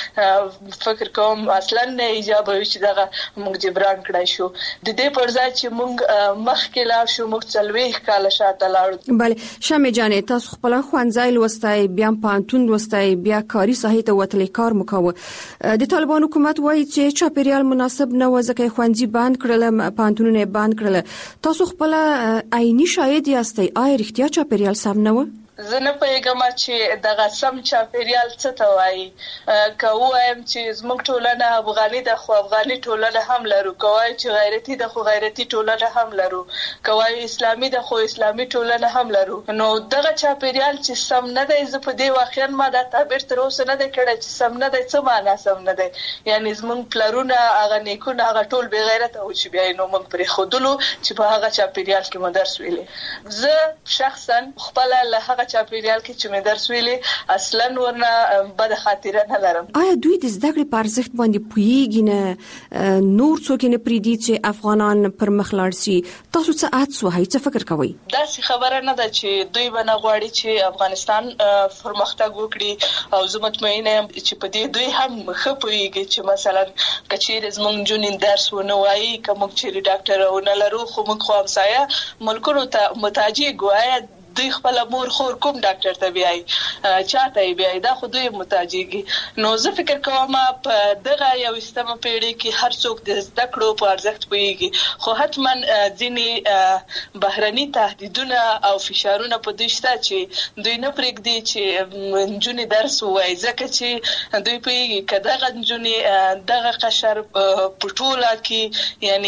کې فکر کوم اصلا نه ایجاب وي چې دغه موږ جبران کړای شو. د دې پر ځای چې موږ مخکې لاړ شو موږ څلوېښت کاله شاته لاړو. بله شمې جانې تاسو خپله ښوونځی لوستی بیا پانتون لوستی بیا کاري ساحې ته وتلی کار مو کوه. د طالبان حکومت وایي چې چاپیریال مناسب نه و ځکه یې ښوونځي بند کړل پانتونونه یې بند کړل. تاسو خپله عیني شاهد یاستئ آیا رښتیا چاپیریال سم نه و؟ زه نه پوهېږم چې دغه سم چاپیریال څه ته وایي. که ووایم چې زموږ ټولنه افغاني ده خو افغاني ټولنه هم لرو، که وایو چې غیرتي ده خو غیرتي ټولنه هم لرو، که وایو اسلامي ده خو اسلامي ټولنه هم لرو. نو دغه چاپیریال چې سم نه دی زه په دې واقعا ما دا تعبیر تر اوسه نه دی کړی چې سم نه دی څه معنا سم نه دی. یعنې زموږ پلرونه هغه نیکونه هغه ټول بې غیرته وو چې بیا یې نو موږ پرېښودلو چې په هغه چاپیریال کې مو درس ویلې. زه شخصا خپله له هغه چاپیریال کې چې مې درس ویلې اصلا ورنه بد خاطره نه لرم. آیا دوی د زده کړې په ارزښت باندې پوهیږي نه نور څوک نه پریږدي چې افغانان پر مخ لاړ شي؟ تاسو څه عادت وهئ څه فکر کوئ؟ داسې خبره نه ده چې دوی به نه غواړي چې افغانستان پرمختګ وکړي او زه مطمئنه یم چې په دې دوی هم ښه پوهیږي چې مثلا که چیرې زموږ نجونې درس ونه وایي که موږ چیرې ډاکټر ونه لرو خو موږ خو همسایه ملکونو ته محتاج یو دوی خپل مور خور کوم ډاکټر ته بیاي چاته یې بیاي دا خو دوی محتاجيږي. نو زه فکر کوم په دغه یو استمه پیړۍ کې هر څوک د زده کړو په ارزښت پوهیږي خو حتما ځینې بهرني تهدیدونه او فشارونه په دوی شته چې دوی نه پرېږدي چې نجونې درس ووایي ځکه چې دوی پوهیږي که دغه نجونې دغه قشر په ټوله کې یعنی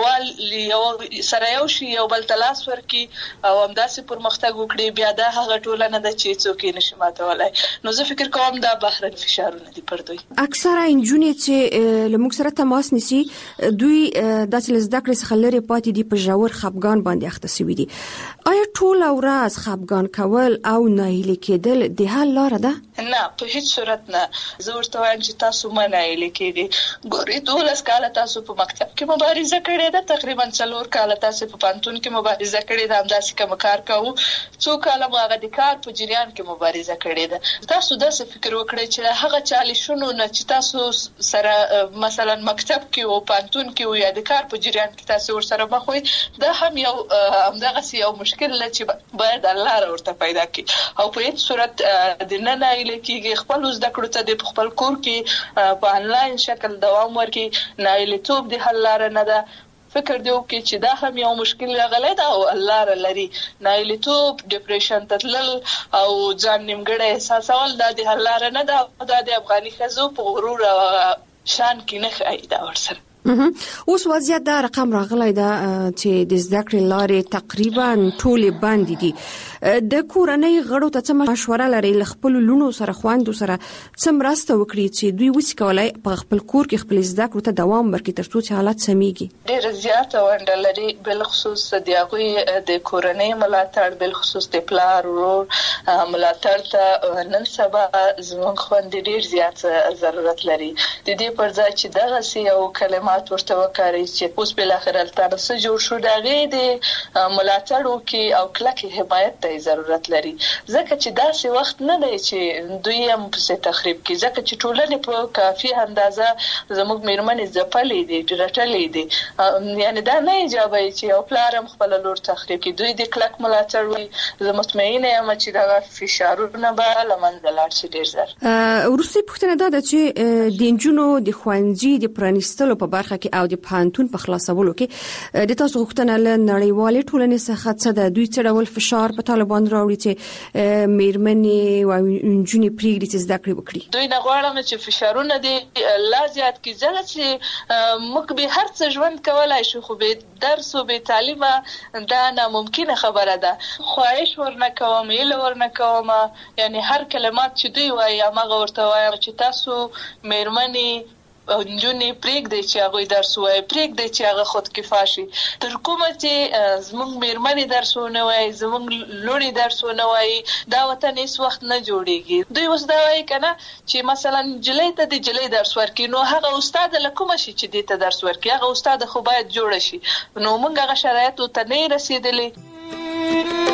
یو سره یو شي یو بل ته لاس ورکړي او همداسې پرمختګ وکړي بیا دا هغه ټولنه ده چې څوک یې نشي ماتولی. نو زه فکر کوم دا بهرني فشارونه دي پر دوی. اکثره نجونې چې له موږ سره تماس نیسي دوی داسې له زده کړې څخه لرې پاتې دي په ژور خفګان باندې اخته شوي دي. آیا ټوله ورځ خفګان کول او ناهیلي کېدل د حل لاره ده؟ نه په هیڅ صورت نه. زه ورته وایم چې تاسو مه ناهیلي کېږئ. ګورئ دولس کاله تاسو په مکتب کې مبارزه کړې ده، تقریبا څلور کاله تاسو په پوهنتون کې مبارزه کړې ده، همداسې کوم کار کوو څو کاله هغه د کار په جریان کې مبارزه کړې ده. تاسو داسې فکر وکړئ چې هغه چالشونو نه چې تاسو سره مثلا مکتب کې او پانتون کې او یا د کار په جریان کې تاسو ورسره مخ وي، دا هم یو همدغه یو مشکل دی چې باید الله را ورته پیدا کړي او په هیڅ صورت د نه نایل کېږي. خپل زده کړو ته د خپل کور کې په انلاین شکل دوام ورکړي. نایلتوب د حل لاره نه ده. فکر دی وکړي چې دا هم یو مشکل راغلی دا او الله را لري. نایلتوب، ډیپریشن تتلل او ځان نیمګړی احساسول دا د حل لاره نه ده. دا د افغاني ښځو په غرور او شان کې نه ښایي دا ورسره. اوس وضعیت دا رقم راغلی دا چې د زده کړې لارې تقریبا ټولې بندې دي. د کورنۍ غړو ته څه مشوره لري ل خپل لونو سره خويندو سره څه مرسته وکړي چې دوی وڅ کولای په خپل کور کې خپل زده کړو ته دوام ورکړي ترڅو چې حالت سميږي؟ ډېر زیاته ونډه لري، بل خصوص د هغه د کورنۍ ملاتړ، بل خصوص د پلار ورور ملاتړ ته نن سبا زموږ خويندې ډېر زیات ضرورت لري. د دې پر ځای چې دغه سي او کلمات ورته وکړي چې اوس بل اخر تاسو جوړ شو دغه د ملاتړ وکي او کلکه حمایت ته ضرورت لري. ځکه چې داسې وخت نه دی چې دوی هم په تخریب کې، ځکه چې ټولنه په کافي اندازه زموږ میرمنې ځپلې دي، ډرټلې دي. یعنی دا نه ایجابي چې یو پلار هم خپل لور تخریب کې. دوی د کلک ملاتړ وي. زه مطمئنه یم چې دا فشارونه به لمنځه لاړ شي ډیر زر. ورسې پوښتنه دا ده چې د انجونو د خوانجي د پرانیستلو په برخه کې او د پانتون په خلاصولو کې د تاسو غوښتنه له نړیوالې ټولنې څخه څه ده؟ دوی څه ډول فشار په طالبان راوړي چې میرمنې او انجونې پریږدي چې زده کړې وکړي؟ دوی نه غواړم چې فشارونه دي لا زیات کی، ځکه چې موږ به هر څه ژوند کولای شو خو به درس او به تعلیم دا ناممکنه خبره ده. خواهش ورنه کوم، ایله ورنه کوم، یعنی هر کلمات چې دوی وایي هغه ورته وایم چې تاسو میرمنې انجونې پریږدي چې هغه درس وایي، پریږدي چې هغه خود کفایه شي. تر کومه چې زموږ میرمنې درسونه وایي، زموږ لوري درسونه وایي، دا وطن هیڅ وخت نه جوړیږي. دوی اوس دا وایي کنه چې مثلا جلې ته د جلې درس ورکړي، نو هغه استاد له کومه شي چې دې ته درس ورکړي، هغه استاد خو باید جوړ شي. نو موږ هغه شرایط ته نه رسیدلې.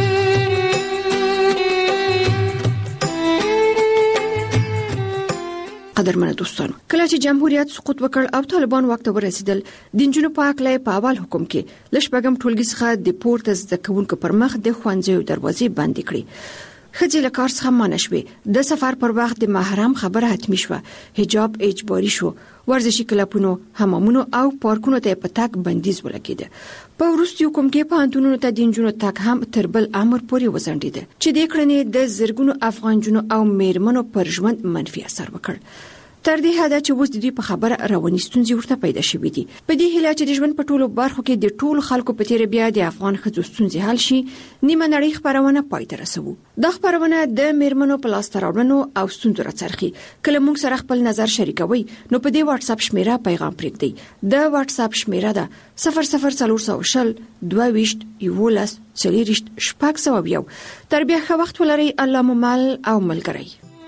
قدرمن دوستانو، کله چې جمهوریت سقوط وکړ او طالبان واک ته ورسېدل، د انجونو په اکلای په اول حکم کې لشبګم ټولګي څخه د پورته زده کوونکو پر مخ د خوانځو دروازې بندې کړې. خځې له کار څخه منع شوې، د سفر پر وخت د محرم خبره حتمی شوه، حجاب اجباري شو، ورزشي کلبونو، حمامونو او پارکونو ته په تک بندیز ولګېده. په وروستي حکم کې پوهنتونونو ته د انجونو تک هم تر بل امر پورې وځنډېده چې د کړنې د زرګونو افغان جنو او میرمنو پر ژوند منفي اثر وکړ. تر دې حد چې اوس د دوی په خبره رواني ستونزې ورته پیدا شوې دي. په دې هیله چې د ژوند په ټولو برخو کې د ټولو خلکو په تیر بیا د افغان ښځو ستونزې حل شي، نیمه نړۍ خبرونه پای ته رسوو. دا خبرونه د میرمنو په لاس راوړنو او ستونزو راڅرخي. کله موږ سره خپل نظر شریکوي نو په دې واتس اپ شمیره پیغام پرېږدئ. د واتس اپ شمیره ده صفر صفر څلور سوه شل دوه ویشت یولس څلوېښت شپږ سوه یو. تر بیا ښه وخت ولرئ. الله مو مل او ملګری.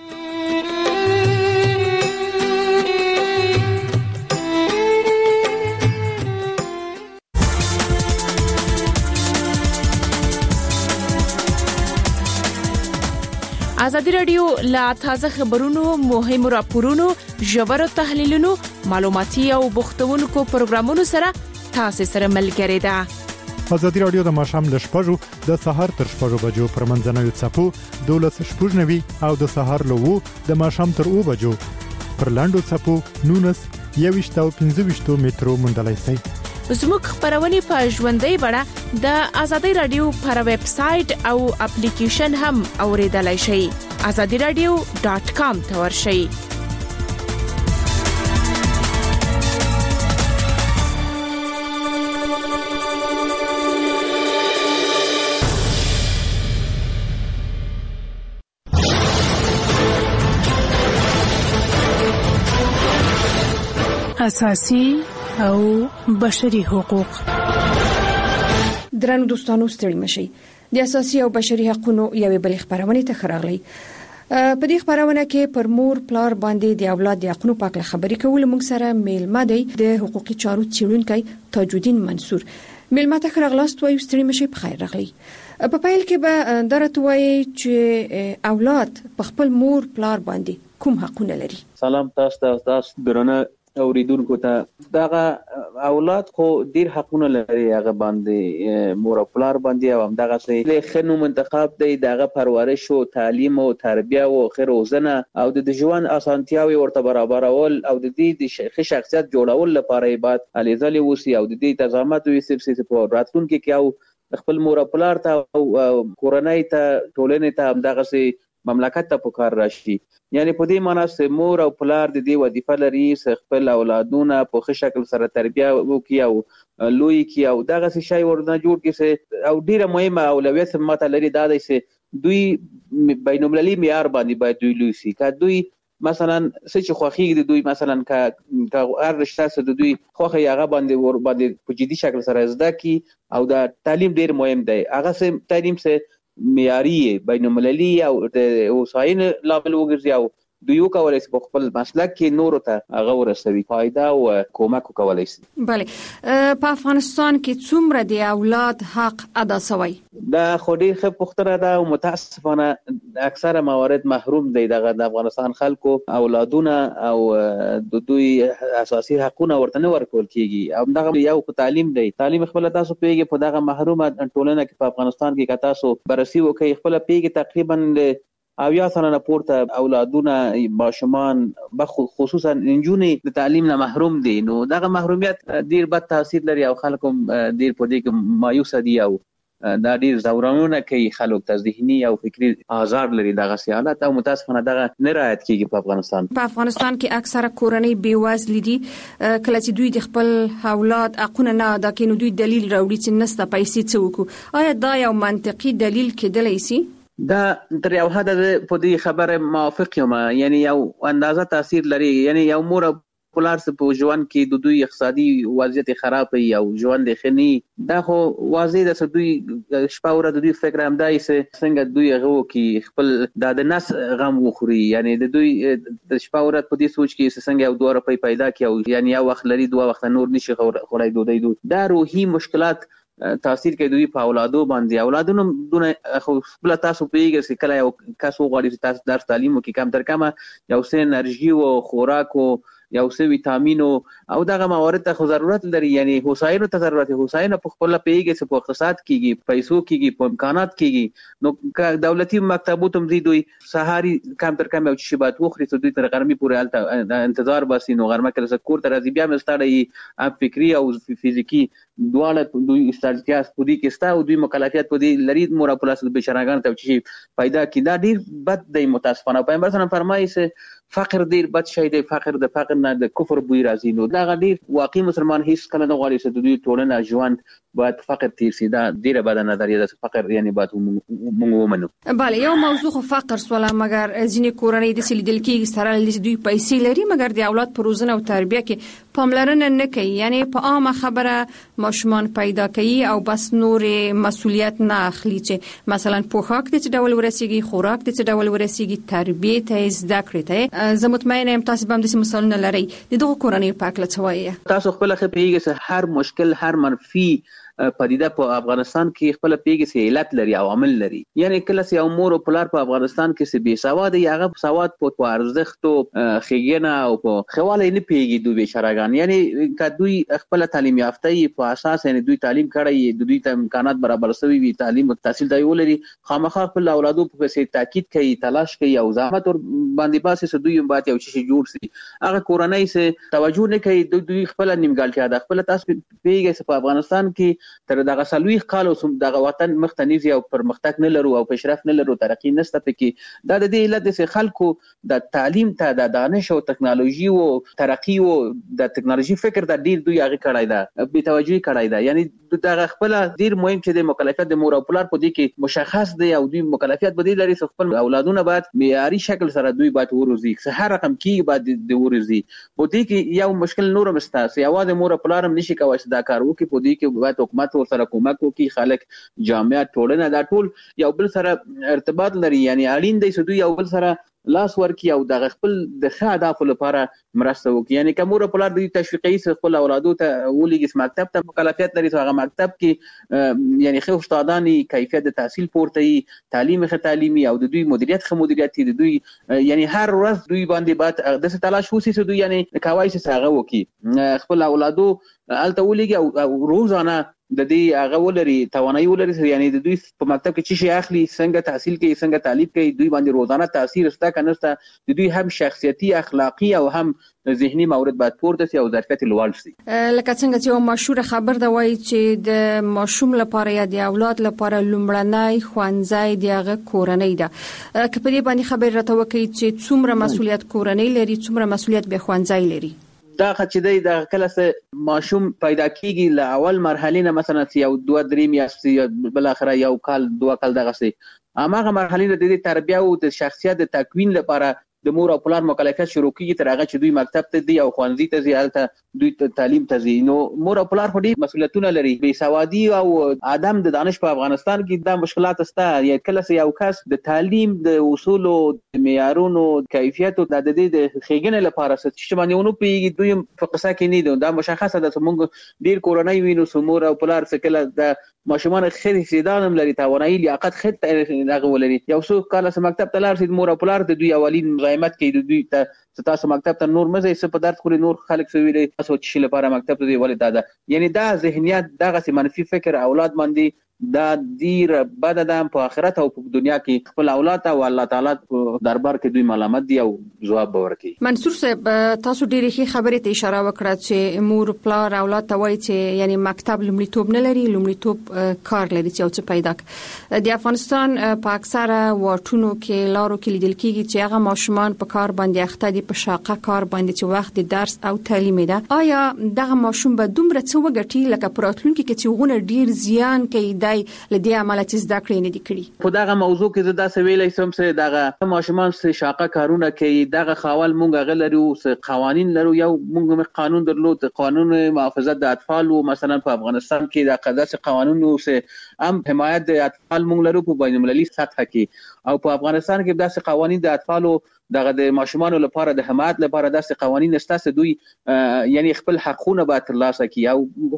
ازادي رادیو لا تازه خبرونو، مهمو راپورونو، ژورو تحلیلونو، معلوماتي او بوختونکو پروګرامونو سره تاسو سره ملګری ده. ازادي رادیو د ماشام ل شپږو د سهار تر شپږو بجو پر منځنوي چپو دولس شپږنوي او د سهار له وو د ماشام تر او بجو پر لاندو چپو نونس یويشت او پنځه مترو مندلای سي. زموږ خبرونه په ژوندۍ بڼه د ازادي رادیو پر ویب سټ او اپلیکیشن هم اوریدلای شئ. azadi radio dot com ته ورشئ. اساسي او بشري حقوق. درنو دوستانو ستړي مشئ. د اساسي او بشري حقوقو یوې بلې خبرونه ته خراغلي. په دې خبرونه کې پر مور پلار باندې د اولاد د حقوقو په اړه خبرې کول. موږ سره میلمه دی د حقوقي چارو څېړونکی تاج الدین منصور. ملمته خلغلاست وایو ستړي مشه په خیر راغلی. په پایل کې به درته وایي چې اولاد په خپل مور پلار باندې کوم حقونه لري. سلام تاسو ته، تاسو درنه اوریدونکو ته. دغه اولاد خو ډیر حقونه لري هغه باندې مور او پلار باندې، او همدغه سي خنو منتخب دی دغه پرورش او تعلیم او تربیه او خیر روزنه او د ژوند اسانتیاوي ورته برابرول او د دې د شخصیت جوړول لپاره بعد الیزالي وسی او د دې تضامت وي سب په راتلونکو کې او خپل مور او پلار ته او کورنۍ ته ټولنې ته همدغه سي مملکت ته پکار راشي. یعنی په دې معنی چې مور او پلار د دې وظیفه لري چې خپل اولادونه په ښه شکل سره تربیه وکړي او لوی کړي او دغه څه شی ورنه جوړ کړي او ډیره مهمه اولویت ماته لري دا دی چې دوی بین المللي معیار باندې باید دوی لوی شي. که دوی مثلا څه چې خوخي د دوی مثلا که هر رشته څه د دوی خوخي هغه باندې ور باندې په جدي شکل سره زده کی او دا تعلیم ډیر مهم دی. هغه سم تعلیم سه معیاري بین المللي او د وساین لابل وګرځي او دوی وکولای شي په خپل مسلک کې نور ته هغه ورسوي فائدہ او کومک وکولای شي. بله په افغانستان کې څومره د اولاد حق ادا شوی؟ دا خو ډیر ښه پوښتنه ده او متاسفانه اکثره موارد محروم دي دغه د افغانستان خلکو اولادونه او د دوی اساسي حقونه ورته نه ورکول کیږي. او دغه یو په تعلیم دی، تعلیم خپل تاسو پیږي په دغه محرومه ټولنه کې په افغانستان کې که تاسو بررسي وکړئ خپل پیږي تقریبا او یا څنګه پورته اولادونه ماشومان خصوصا انجونې د تعلیم نه محروم دي. نو دغه محرومیت ډیر بد تاثیر لري او خلکو ډیر په دې کې مایوس دي او دا ډیر زورونه کوي خلک ته ذهني او فکری آزار لري دغه سیالات او متاسفانه دغه نه رعایت کیږي په افغانستان. په افغانستان کې اکثره کورنۍ بیوزل دي، کله چې دوی د خپل اولاد حقونه نه ادا کوي نو دوی دلیل راوړي چې نسته پیسې څه وکړو. آیا دا یو منطقي دلیل کېدلی شي؟ دا تر یو حد په دې خبره موافق یم، یعنی یو اندازه تاثیر لري. یعنی یو مور پلار څه په ژوند کې د دوی اقتصادي وضعیت خراب وي او ژوند خني دا خو واضح ده چې دوی شپه ورځ د دوی فکر هم دی چې څنګه دوی هغه کې خپل د نس غم وخوري. یعنی د دوی د شپه ورځ په دې سوچ کې چې څنګه یو دوه روپۍ پیدا کړي او یعنی یو وخت لري دوه وخت نور نشي خورای دوی دوی دا روحي مشکلات تاثیر کوي دوی په اولادو باندې. اولادونو دونه خو بل تاسو پیږي چې کله یو کس وغواړي چې تاسو درس تعلیم وکړي کم تر کمه یو څه انرژي او خوراک او یو څه ویټامین او دغه موارد ته ضرورت لري. یعنی هوساینه ته ضرورت دی. هوساینه په خپل پیږي چې په اقتصاد کېږي، پیسو کېږي، په امکانات کېږي. نو دولتي مکتبونو تم دوی سهاري کم تر کم یو شی بات وخوري چې دوی تر غرمې پورې الته انتظار باسي. نو غرمه کې لږ کور ته راځي بیا مستړی ام فکری او فزیکی دواړه دوی استالتیاس په دې کې ستا او دوی مکلفیت په دې لري مور په لاس د بشراګان ته چې پیدا کی دا ډیر بد دی متاسفانه. پیغمبر صلی الله علیه وسلم فرمایي چې فقر ډیر بد شی دی، فقر د فقر نه د کفر بوی راځي. نو دا ډیر واقعي مسلمان هیڅ کله نه غواړي چې دوی ټولنه ژوند باید فقر تیر شي. دا ډیره بد نظریه ده چې فقر یعنی باید موږ ومنو. بله یو موضوع خو فقر سواله، مګر ځینې کورنۍ د سلیدل کېږي سره د دوی پیسې لري مګر د اولاد په روزنه او تربیه کې پاملرنه نه کوي. یعنی په عامه خبره ماشومان پیدا کوي او بس نور مسؤلیت نه اخلي چې مثلا پوښاک د څه ډول ورسیږي، خوراک د څه ډول ورسیږي، تربیه ته زده کړې ته. زه مطمئنه یم تاسو به هم د مثالونه لرئ. د دغه کورنۍ په اړه څه وایي؟ تاسو خپل خپلېږي چې هر مشکل هر منفي پدیده په افغانستان کې خپل پیګي سي علت لري او عمل لري. یعنی کله چې یو مور او پلار په افغانستان کې سي بي سواد یا هغه سواد په ارزښت او خېګنه او په خواله نه پیګي دوی بشراګان. یعنی که دوی خپل تعلیم یافته په اساس یعنی دوی تعلیم کړی دوی ته امکانات برابر شوي وي، تعلیم او تحصیل دی ولري، خامخا خپل اولادو په څیر تاکید کوي، تلاش کوي او زحمت ور باندې باسي چې دوی باید یو شي جوړ شي. هغه کورنۍ سه توجه نه کوي، دوی خپل نیمګړتیا ده خپل تاسو پیګي په افغانستان کې تر دغه سلوي قالو سم دغه وطن مختنیزي او پرمختګ نه لرو او پیشرفت نه لرو، ترقی نشته پکې. دا د دې علت د خلکو د تعلیم ته د دانش او ټکنالوژي او ترقی او د ټکنالوژي فکر د ډیر دوی هغه کړای دا به توجه کړای دا. یعنی دغه خپل ډیر مهم چې د مکلفیت د مور او پلار په دې کې مشخص دی او دوی مکلفیت به لري چې خپل اولادونه باید معیاري شکل سره دوی باید وروزي، چې هر رقم کې باید د وروزي. په دې کې یو مشکل نور مستاس یوازې مور او پلار هم نشي کوي چې دا کار وکړي. په دې کې باید حکومت سره کومک وکړي، خلک جامعه ټولنه دا ټول یو بل سره ارتباط لري. یعنی اړین دی چې دوی یو بل سره لاس ورکي او د خپل د ښه اهدافو لپاره مرسته وکړي. یعنی کوم مور پلار د تشویقي خپل اولادو ته ولېږي مکتب ته مکلفیت لري، هغه مکتب کې یعنی ښه استادانی کیفیت د تحصیل پورته وي، تعلیم ښه تعلیمي او د دوی مدیریت ښه مدیریت د دوی یعنی هر ورځ دوی باندې بعد د تلاش وسی سو دوی یعنی کوي چې هغه وکي خپل اولادو الته ولېږي او روزانه د دې هغه ولري توانایي ولري، یعنی د دوی په مکتب کې چې شي اخلي څنګه تحصیل کوي څنګه تعلیم کوي، دوی باندې روزانه تاثیر ستا کنهسته د دوی هم شخصیتي اخلاقی او هم ذهني مورد باید پورته سي او ظرفیت لوړ سي. لکه څنګه چې یو مشهور خبر دا وایي چې د ماشوم لپاره یا د اولاد لپاره لومړنی خوانځای دیغه کورنۍ ده. که په دې باندې خبر راته وکړي چې څومره مسولیت کورنۍ لري څومره مسولیت به خوانځای لري؟ دا خچې د کله سه ماشوم پیدا کیږي ل اول مرحله نه مثلا یو دوه درې میاشتې بل اخره یو کال دوه کال دغه سي اماغه مرحله د تربیه او د شخصیت د تکوین لپاره د مور او پلار مکلفیت شروع کیږي تر هغه چې دوی مکتب ته دی او خوانځي ته ځي دوی تعلیم ته ځي. نو مور او پلار خو ډېر مسولیتونه لري. بې سوادي او عدم د دانش په افغانستان کې دا مشکلات سته. یا کله یو کس د تعلیم د اصول او د معیارونو کیفیت او د دې د خېګنې لپاره چې باندې ونو پیږي دوی په قصه کې نه دي. دا مشخصه ده چې موږ ډېر کورنۍ وینو چې مور او پلار څخه کله د ماشومان خیر سیدانم لري توانایي لیاقت خیر هغه ولري. یو څو کله سم مکتب ته لاړ شي مور او پلار د دوی اولین مزاحمت کوي د دوی ته تاسو مکتب ته نور مزه څه په درد خوري نور خلک سوي تاسو چې لپاره مکتب ته دی ولې دا ده. یعنی دا ذهنیت دغه منفي فکر اولاد باندې دا ډیر بد ده په آخرت او په دنیا کې خپل اولاد او الله تعالی په دربار کې دوی ملامت دي او جواب ورکړي. منصور صاحب تاسو ډیره ښه خبره ته اشاره وکړه چې مور پلار اولاد ته وایي چې یعنی مکتب لومړیتوب نه لري لومړیتوب کار لري چې او څه پیدا کړي. د افغانستان په اکثره واټونو کې لارو کې لیدل کېږي چې هغه ماشومان په کار باندې اخته دي په شاقه کار باندې چې وخت د درس او تعلیم ده. آیا دغه ماشوم به دومره څه وګټي لکه پراتلونکو کې چې غونه ډیر زیان کوي لدی عمل چې زده کړې نه دي کړې؟ په دغه موضوع کې زه دا سویلای سم چې دغه ماشومان چې شاقه کارونه کوي دغه خاول مونږ غلرو چې قوانين لرو. یو مونږ قانون درلود قانون محافظت د اطفال او مثلا په افغانستان کې د قضاس قانون چې هم حمایت د اطفال مونږ لرو په بین المللي سطح کې او په افغانستان کې داسې قوانين د اطفالو دغه د ماشومان لپاره د حمایت لپاره داسې قوانين نشته دوی یعنی خپل حقونه به ترلاسه کړي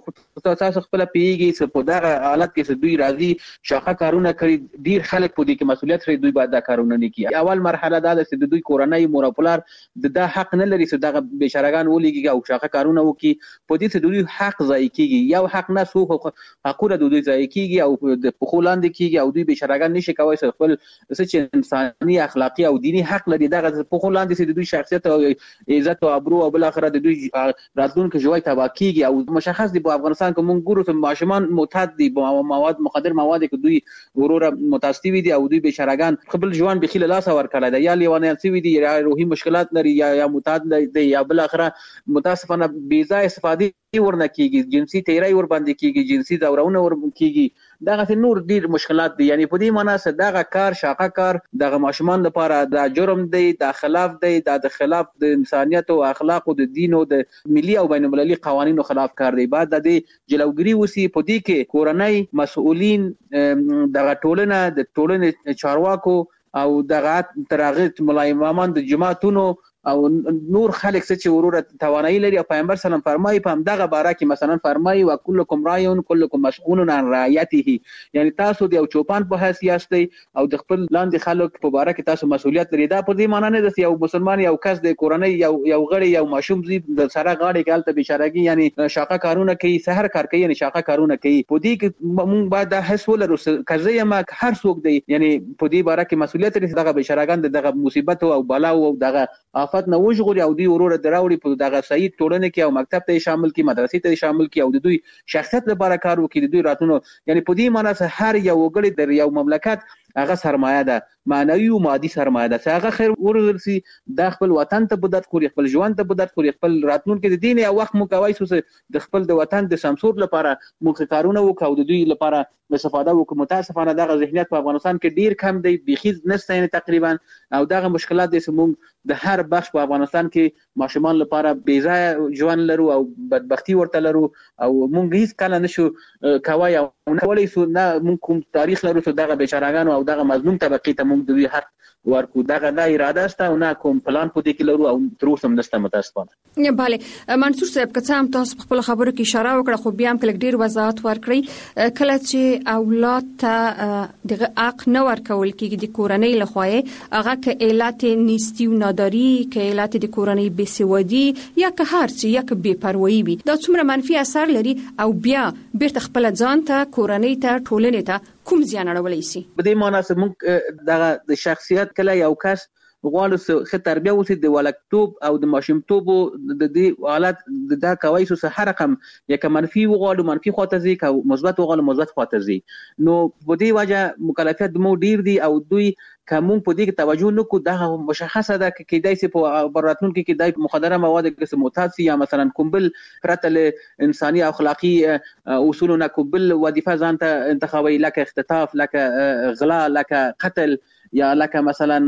او تاسو خپل پیږي چې په دغه حالت کې دوی راځي شاخه کارونه کوي ډیر خلک په دې کې مسولیت لري دوی باید دا کارونه نه کوي. اول مرحله دا ده چې دوی کورنۍ مور او پلار د حق نه لري چې دغه بشرګان ولېږي او شاخه کارونه وکړي. په دې چې دوی حق ضایع کیږي یو حق نه سو حقونه دوی ضایع کیږي او د پخولاند کیږي او دوی بشرګان نشي کوي خپل چې انساني اخلاقی او دینی حق لري دغه په خلاندې چې د دوی شخصیت او عزت او ابرو او بل اخره د دوی راتلونکي جوړای تبا کیږي او مشخص دي په افغانستان کې مونږ ګورو چې ماشومان معتاد دي مواد مخدر مواد کې دوی وروره متاسفي دي او دوی بشرګان خپل ژوند به خلل لاس ور کړل یا لیوانیان سوي دي یا روحي مشکلات لري یا یا معتاد دي یا بل اخره متاسفانه بې ځای استفادې ورنه کیږي جنسي تیرای ور باندې کیږي جنسي دورونه ور کیږي دغه نور ډیر مشکلات دي. یعنی په دې معنی چې دغه کار شاقه کار دغه ماشومان لپاره د جرم دی د خلاف دی د خلاف د انسانيت او اخلاق او د دین او د ملي او بین المللي قوانینو خلاف کار دی. بعد د جلوګری وسی په دې کې کورنۍ مسؤلین دغه ټولنه د ټولنې چارواکو او دغه ترغه ملای امامان د جماعتونو او نور خلک چې وروره توانایي لري. پیغمبر سلام فرمایي په دغه باره کې مثلا فرمایي وکلکم راعون کلکم مسئول عن رعیته یعنی تاسو د یو چوپان په حیثیت دی او د خپل لاندې خلک په باره کې تاسو مسؤلیت لري. دا په دې معنی نه ده یو مسلمان یو کس د کورنۍ یو یو غړی یو ماشوم زی د سره غاړي کالته بشارګي یعنی شاقه کارونه کوي سحر کار کوي یعنی شاقه کارونه کوي. په دې کې مونږ باید د حس ولرو کزه ما هر څوک دی یعنی په دې باره کې مسؤلیت لري دغه بشارګان دغه مصیبت او بلا او دغه آفت نه وژغوري او دوی وروره دراوړي په دغه صحیح ټولنه کې او مکتب ته شامل کی مدرسې ته شامل کی او د دوی شخصیت لپاره کار وکړي. دوی راتلونو یعنی په دې معنی چې هر یو وګړي د یو مملکت هغه سرمایه ده معنوي او مادي سرمایه ده چې هغه خیر ورغرسي د خپل وطن ته بدت خوري خپل ژوند ته بدت خوري خپل راتلونکو د دین او وخت مو کوي چې د خپل د وطن د سمسور لپاره مخ کارونه وکاو د دوی لپاره استفاده وکړو. متاسفانه دغه ذهنیت په افغانستان کې ډیر کم دی بيخیز نشته یعنی تقریبا او دغه مشکلات د سمون د هر بخش په افغانستان کې ماشومان لپاره بې ځای ژوند لرو او بدبختی ورته لرو او مونږ هیڅ کله نشو کوي او نه ولې سو نه مونږ کوم تاریخ لرو چې دغه بیچارهګان او دغه مظلوم طبقه ته مونږ د دوی حق ورکو دغه نه اراده است او نه کوم پلان پدې کې لرو او تر اوسه هم نشته متاسفانه. bale منصور صاحب که څه هم تاسو خپل خبرو کې اشاره وکړه خو بیا هم کله ډیر وضاحت ورکړئ کله چې اولاد ته دغه حق نه ورکول کېږي د کورنۍ لخوا هغه کې علت نیستی و ناداری کې علت د کورنۍ بېسوادي یا که هر څه یا که بې پروايي وي دا څومره منفي اثر لري او بیا بیرته خپل ځان ته کورنۍ ته ټولنې ته کوم زیان اړولی شي. په دې معنی چې موږ دغه د شخصیت کله یو کس غواړو چې ښه تربیه وسی د ولکتوب او د ماشومتوب د دې حالت د دا کوي چې هر رقم یک منفي وغواړو منفي خواته ځي او مثبت وغواړو مثبت خواته ځي. نو په دې وجه مکلفیت مو ډیر دي او دوی کوم په دې کې توجه نکو دا مشخصه ده کې دای سي په براتون کې کې دای مخدره مواد کې متعدد یا مثلا کومبل پرتل انساني او اخلاقی اصولنا کومبل وظیفه ځان ته انتخابي لکه اختطاف لکه غلا لکه قتل یا لکه مثلا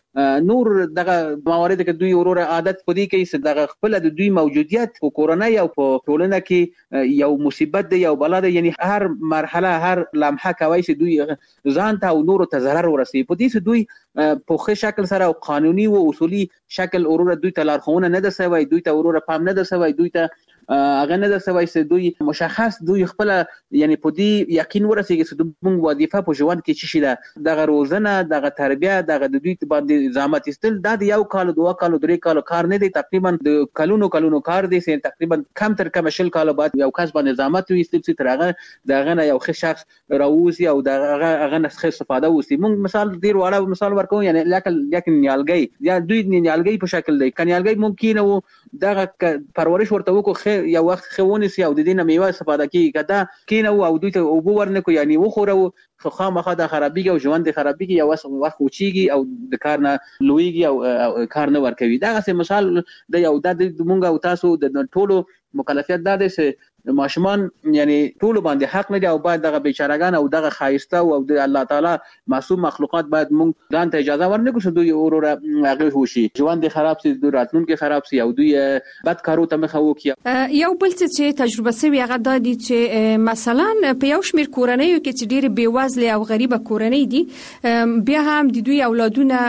نور دغه موارد کې دوی ورور عادت پدې کوي چې دغه خپل د دوی موجودیت په کورنۍ او په ټولنه کې یو مصیبت دی یو بلا دی یعنی هر مرحله هر لمحه کوي چې دوی ځان ته او نور ته ضرر ورسي په دې چې دوی په ښه شکل سره او قانوني او اصولي شکل ورور دوی ته لارښوونه نه ده سوی دوی ته ورور پام نه ده سوی دوی ته هغه نه ده سوی چې دوی مشخص دوی خپل یعنی په دې یقین ورسیږي چې موږ وظیفه په ژوند کې چی شي ده دغه روزنه دغه تربیه دغه د دوی باندې زحمت استل دا د یو کال دوه کال درې کال کار نه دی تقریبا د کلونو کلونو کار دی چې تقریبا کم تر کم شل کال بعد یو کس باندې زحمت وي استل چې ترغه دغه نه یو ښه شخص راوځي او دغه هغه نه ښه استفاده وسی موږ مثال ډیر وړه مثال ورکو یعنی لکه لکه نیالګي یا دوی نیالګي په شکل دی کنيالګي ممکن وو دغه پرورش ورته وکړو یو وخت خونه سي او د دې نه میوه استفاده کوي کدا کینه او دوی ته او ورنکو یعنی وخوره خو خامخا د خرابېږي او ژوند د خرابېږي یو وخت وچیږي او د کار نه لویږي او کار نه ورکوي دغه څه مثال د یو د مونږ او تاسو د ټولو مکلفیت دا دی چې ماشومان یعنی ټول باندې حق نه دی او باید دغه بیچارهګان او دغه خایسته او د الله تعالی معصوم مخلوقات باید مونږ ځان ته اجازه ورنکړو چې دوی اورور هغه وشي ژوند خراب سي دوی راتلونکي خراب سي او دوی بد کارو ته مخه وکړي. یو بل څه تجربه سوي هغه د دې چې مثلا په یو شمیر کورنۍ کې چې ډېر بیوازله او غریبه کورنۍ دي بیا هم د دوی اولادونه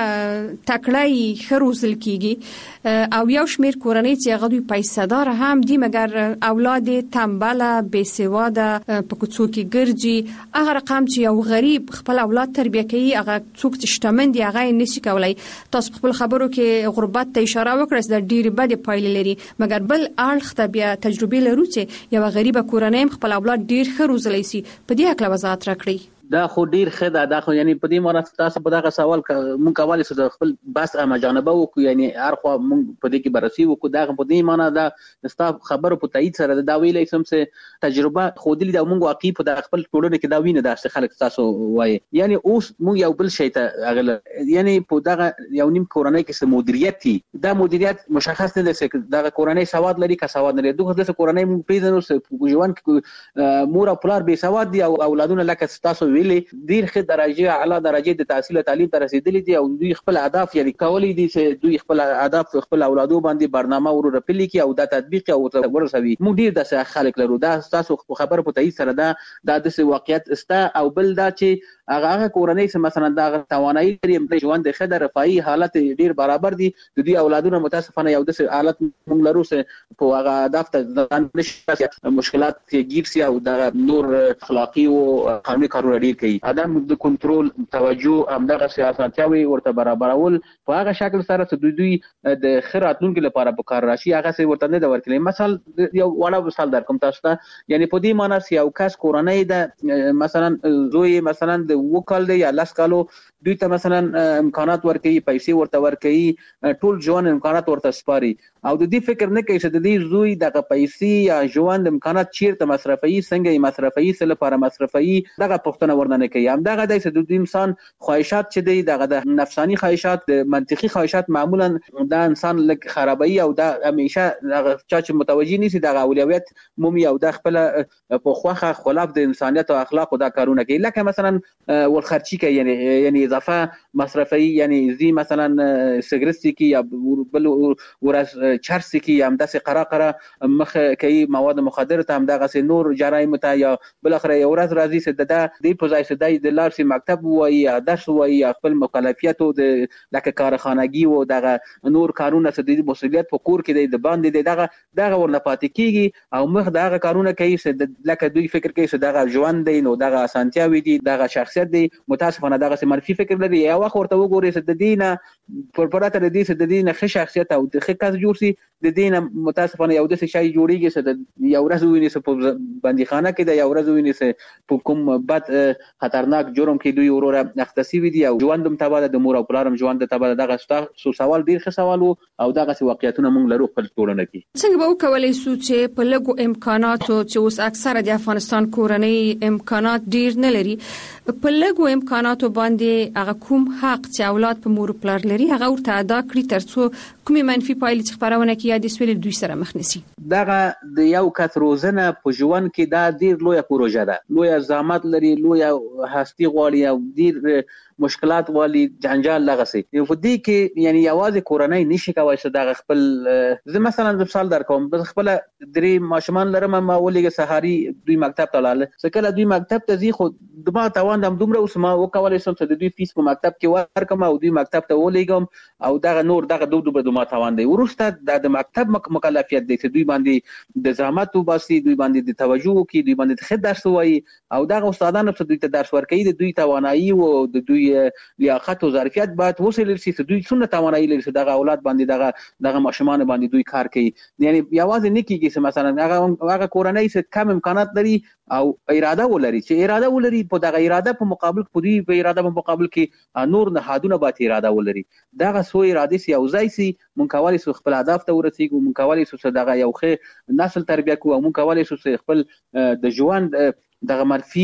تکړه خروزل کیږي او یو شمیر کورنۍ چې هغه دوی پیسې دار هم دي مګر اولاد تنبله بېسواده په کوڅو کې ګرځي هغه رقم چې یو غریب خپل اولاد تربیه کوي هغه څوک چې شتمن دي هغه نشي کولای. تاسو خپل خبرو کې غربت ته اشاره وکړئ چې د ډېر بد پایلې لري مګر بل اړخ ته بیا تجربه لرو چې یو غریب کورنۍ خپل اولاد ډېر ښه روزلی شي په دې اړه وضاحت راکړئ. دا خو ډیر ښه ده دا خو یعنی په دې معنی تاسو په دغه سوال مونږ کولای شو خپل بس امه جانبه وکړو یعنی هر خو مونږ په دې کې بررسي وکړو دا په دې معنی دا ستاسو خبرو په تایید سره دا ویلې سم چې تجربه خو دې دا مونږ واقعي په د خپل ټولنه کې دا وینه دا چې خلک تاسو وایي یعنی اوس مونږ یو بل شی ته اغل یعنی په دغه یو نیم کورنۍ کې څه مدیریت دي دا مدیریت مشخص نه دی چې دغه کورنۍ سواد لري که سواد نه لري دغه د کورنۍ مونږ پیژنو چې ژوند کې مور او پلار به سواد دي او اولادونه لکه تاسو ویلې ډیر درجه اعلی درجه د تحصیل او تعلیم ته رسیدلي دي او دوی خپل اهداف یعنی کولی دي چې دوی خپل اهداف خپل اولادو باندې برنامه ورو رپلی کی او دا تطبیق او ورسوي موږ ډیر د خلک لرو دا تاسو خبر په تایید سره دا د واقعیت استا او بل دا چې هغه کورنۍ چې مثلا دا توانایي لري ژوند د خدای رفاهي حالت ډیر برابر دي د دوی اولادونو متاسفانه یو د حالت موږ لرو چې په هغه اهداف ته ځان نشي مشکلات کې گیر سي او د نور اخلاقی او قانوني کارونه ډیر کوي عدم د کنټرول توجه همدغه سیاستیاوي ورته برابرول په هغه شکل سره چې دوی دوی د خیراتونکو لپاره په کار راشي هغه څه ورته نه دا ورکړي مثال یو وړه مثال در کوم تاسو ته یعنی په دې معنی چې یو کس کورنۍ د مثلا زوی مثلا د وکال دی یا لاس کالو دوی ته مثلا امکانات ورکړي پیسې ورته ورکړي ټول ژوند امکانات ورته سپاري او د دې فکر نه کوي چې د دې زوی دغه پیسې یا ژوند امکانات چیرته مصرفي څنګه یې مصرفي څه لپاره مصرفي دغه پښتنه ورننه کوي هم دغه د د انسان خواهشات چې دی دغه د نفسانی خواهشات د منطقي خواهشات معمولا د انسان لک خرابوي او دا همیشه دغه چې متوجي نشي دغه اولویت مومي او د خپل په خوخه خلاف د انسانیت او اخلاق او دا کارونه کوي لکه مثلا ول خرچي کوي یعنی یعنی اضافه مصرفي یعنی زی مثلا سیګریټ کی یا بل ورس چرس کی هم داسې قرا قرا مخ کوي مواد مخدر ته هم دغه نور جرایم ته یا بل اخر یو ورځ راځي چې د دې په ځای چې د لارسي مکتب وایي یا درس وایي یا خپل مکلفیت او د لکه کارخانګي او دغه نور کارونه چې د مسؤلیت په کور کې د باندې دغه دغه ورنه پاتې کیږي او مخ دغه کارونه کوي چې لکه دوی فکر کوي چې دغه ژوند دی نو دغه اسانتیاوي دي دغه شخصیت دی متاسفانه دغه منفي فکر لري یا وخت ورته وګوري چې د دینه پر پراته د دې چې د دینه ښه شخصیت او د ښه کس جوړ شي د دینه متاسفانه یو د شي جوړیږي چې د یو ورځ ویني چې په بندیخانه کې د یو ورځ ویني چې په کوم بد خطرناک جرم کې دوی وروره اختصاصي دي او ژوندم تباله د مور او پلارم ژوند تباله دغه سو سوال ډیر ښه سوال او دغه واقعیتونه موږ لرو خپل ټولنه کې څنګه به وکولای شو چې په لګو امکاناتو چې اوس اکثره د افغانستان کورنۍ امکانات ډیر نه لري په لګو امکاناتو باندې هغه کوم حق چې اولاد په مور او پلار لري هغه ورته ادا کړی ترڅو کومي منفي پایلې خبرونه کې یا د سویل دوی سره مخ نشي دغه د یو کس روزنه په ژوند کې دا ډیر لویه پروژه ده لویه زحمت لري لویه هستی غواړي او ډیر مشکلات والی جنجال لغسي یو فدی کې یعنی یوازې کورنۍ نشي کوي چې دا خپل زه مثلا مثال درکوم بس خپل درې ماشومان لرم ما ولګه سهاري دوی مکتب ته لاله سکه دوی مکتب ته ځي خو دما توان دم دومره اوس ما وکولای شم چې دوی فیس په مکتب کې ورکم او دوی مکتب ته ولېګم او دا نور دغه دوه دوه دما توان دی ورسته د مکتب مکلفیت دي چې دوی باندې د زحمت وباسي دوی باندې د توجه کوي دوی باندې د خدای درس وایي او دغه استادانو چې دوی ته درس ورکوي د دوی توانایي او د دوی لیاقت او ظرفیت باید وصل شي چې دوی څونه توانایي لري چې دغه اولاد باندې دغه دغه ماشومان باندې دوی کار کوي یعنی یوازې نه کیږي چې مثلا هغه هغه کورنۍ چې کم امکانات لري او اراده ولري چې اراده ولري په دغه اراده په مقابل کې دوی په اراده په مقابل کې نور نهادونه باید اراده ولري دغه سو اراده سي او ځای سي مونږ کولای شو خپل اهداف ته ورسیږو مونږ کولای شو دغه یو ښه نسل تربیه کوو مونږ کولای شو خپل د ژوند دغه منفي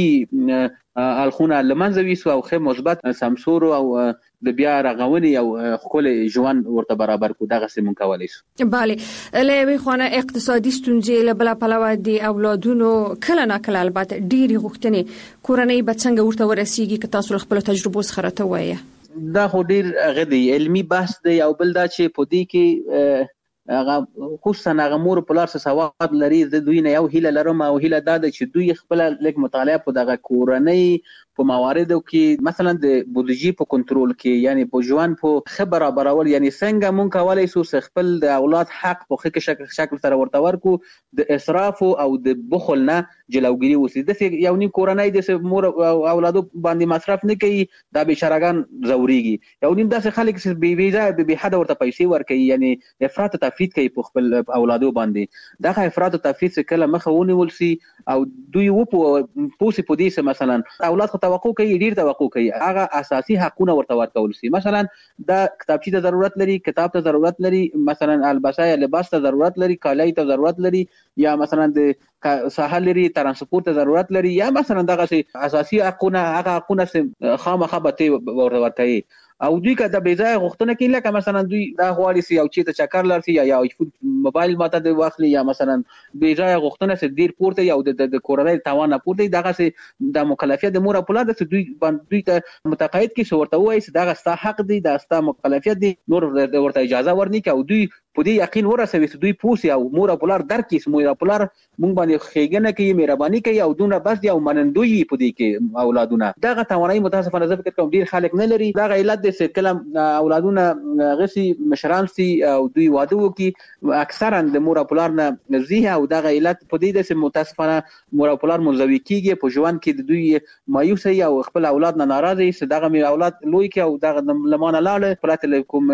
الخونه لمنځوي سو او خې مثبت سمسور او د بیا رغونې او خپل ژوند ورته برابر کو دغه سیمون کولای شو bale له خونه اقتصادي ستونزې له بل پلوه دي اولادونو کله نه کله البته ډيري غوښتنې کورنۍ بچنګ ورته ورسیږي که تاسو خپل تجربه سره ته وایي دا خو ډیر غدي علمي بحث دی او بل دا چې په دې کې هغه خصوصا هغه مور په لار څه سواد لري د دوی نه یو هیله لرم او هیله دا ده چې دوی خپل لیک مطالعه په دغه کورنۍ په مواردو کې مثلا د بودیجې په کنټرول کې یعنی په ژوند په خبر برابرول یعنی څنګه مونږ کولای شو خپل د اولاد حق په ښه شکل شکل سره ورته ورکو د اسراف او د بخل نه جلوګیری وسی د یو نیم کورنۍ د مور اولادو باندې مصرف نه کوي دا بشرګان زوريږي یو نیم داسې خلک چې بي ویزا به حد ورته پیسې ورکوي یعنی افراط تفرید کوي په خپل اولادو باندې دا افراط تفرید کله مخه ونیول سي او دوی و په پوسې په دې مثلا اولاد توقع کوي ډیر توقع کوي هغه اساسي حقونه ورته ورکول شي مثلا دا کتابچې ته ضرورت لري کتاب ته ضرورت لري مثلا البسه یا لباس ته ضرورت لري کالای ته ضرورت لري یا مثلا د ساحل لري ترانسپورت ته ضرورت لري یا مثلا دغه اساسي حقونه هغه حقونه خامخا به ورته ورکوي او دوی که د بیځای غوښتنه کوي لکه مثلا دوی دا غواړي چې یو چیرته چکر لرسي یا یو موبایل ماته د واخلي یا مثلا بیځای غوښتنه چې ډیر پورته یو د کورنۍ توان پورته دغه چې د مکلفیت د مور په لار د دوی باندې ته متقاعد کې شورته وایي چې دغه ستا حق دی د ستا مکلفیت دی نور ورته اجازه ورني کوي او دوی په دې یقین ورسوي چې دوی پوسی او مور په لار درکې چې مور په لار مونږ باندې خېګنه کوي مهرباني کوي او دونه بس دی او منندوی په دې کې اولادونه دغه توانایي متاسفانه زه فکر کوم ډیر خلک نه لري دغه علت د کلم اولادونه غسي مشران سي او دوی واده وکي اکثرا د مور په لار نه زیه او دغه علت په دې د متاسفانه مور په لار منځوي کیږي په ژوند کې د دوی مایوسه او خپل اولاد نه ناراضي چې دغه می اولاد لوی کې او دغه لمانه لاله پرته کوم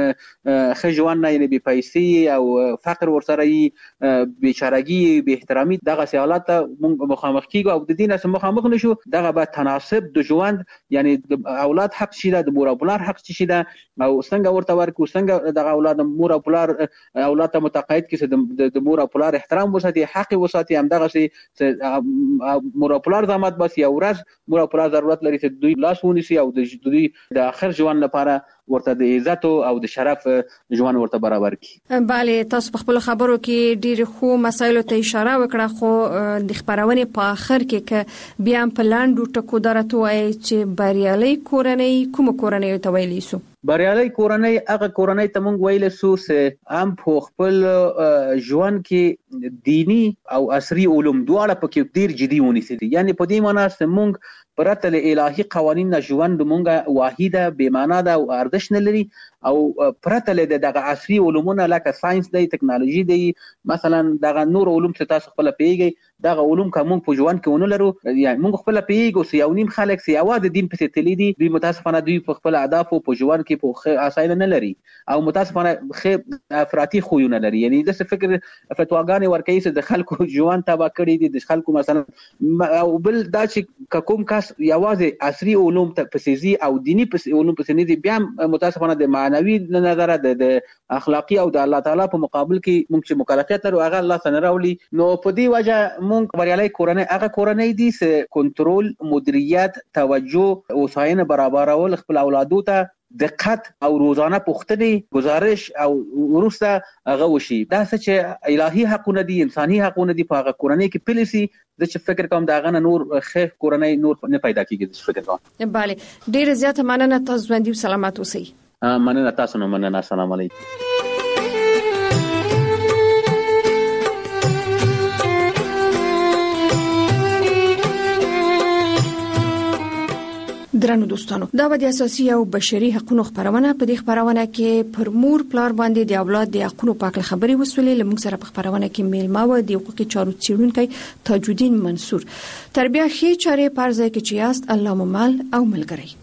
ښه ژوند نه یې بي پیسې او فقر ورسره یې بیچارهګي به احترامي دغه سیالات موږ مخامخ کیږو او د دې نه مخامخ نشو دغه به تناسب د ژوند یعنی د اولاد حق شي د مور په لار حق شي او څنګه ورته ورکو څنګه د اولاد مور او پلار اولاد ته متقاعد کړي د مور او پلار احترام وساتي حق وساتي هم دغه شي مور او پلار زحمت بس یو ورځ مور او پلار ضرورت لري چې دوی لاس ونیسي او د دوی د اخر ژوند لپاره ورته د عزت او د شرف ژوند ورته برابر کړي. bale تاسو په خپل خبرو کې ډیر خو مسایلو ته اشاره وکړه، خو د خبرونه په اخر کې ک بیا په لاندو ټکو درته وایي چې بریالي کورنۍ کوم کورنۍ ته ویلی سو؟ بریالي کورنۍ هغه کورنۍ ته مونږ ویل سو چې ام په خپل ژوند کې دینی او عصري علوم دواړه پکې ډیر جدي ونیسي. یعنی په دې معنی چې مونږ پرته له الهي قوانینو ژوند مونږه واحده بې معنا ده او ارزښت نه لري، او پرته له دغه عصري علومونه لکه ساينس دی، ټکنالوژي دی، مثلا دغه نور علوم چې تاسو خپل پیږئ، دغه علوم کوم په ژوند کې ونه لرو. یعنی مونږ خپل پیږو چې یو نیم خلک سي اواز د دین په تللی دي، دوی متاسفانه دوی په خپل اهداف او په ژوند کې په اساینه نه لري، او متاسفانه خې افراطي خوونه لري. یعنی د څه فکر فتواګانې ورکوي چې د خلکو ژوند تبا کړی دي، د خلکو مثلا او بل دا چې کوم کس یوازې عصري علوم ته پسېزي او دینی پس علوم پسې نه بیا متاسفانه د معنوي نظر د اخلاقی او د الله تعالی په مقابل کې موږ چې مکلفیت لرو هغه الله تعالی راولي. نو په دې وجه موږ بریالي کورنۍ هغه کورنۍ دي چې کنټرول، مدیریت، توجه او ساين برابرول خپل اولادو ته دقت او روزانه پوښتنې، گزارش او ورسته هغه وشي. دا چې الهي حقونه دي، انساني حقونه دي، په هغه کورنۍ کې پلیسي د چې فکر کوم دا غنه نور خیر کورنۍ نور نه پیدا کیږي. د فکر کوم bale ډیر زیات مننه، تاسو باندې سلامات اوسئ. مننه تاسو نه مننه. السلام علیکم. درنو دوستانو، دا د اساسي او بشري حقوقو خبرونه په دې خبرونه کې پر مور پلار باندې د اولاد د حقوقو په اړه خبري وسولې. لمونږ سره په خبرونه کې میلمه و د حقوقي چارو څیړونکي تاج الدین منصور. تربیه خې چارې پرځای کې چې یاست الله مو مل او ملګری.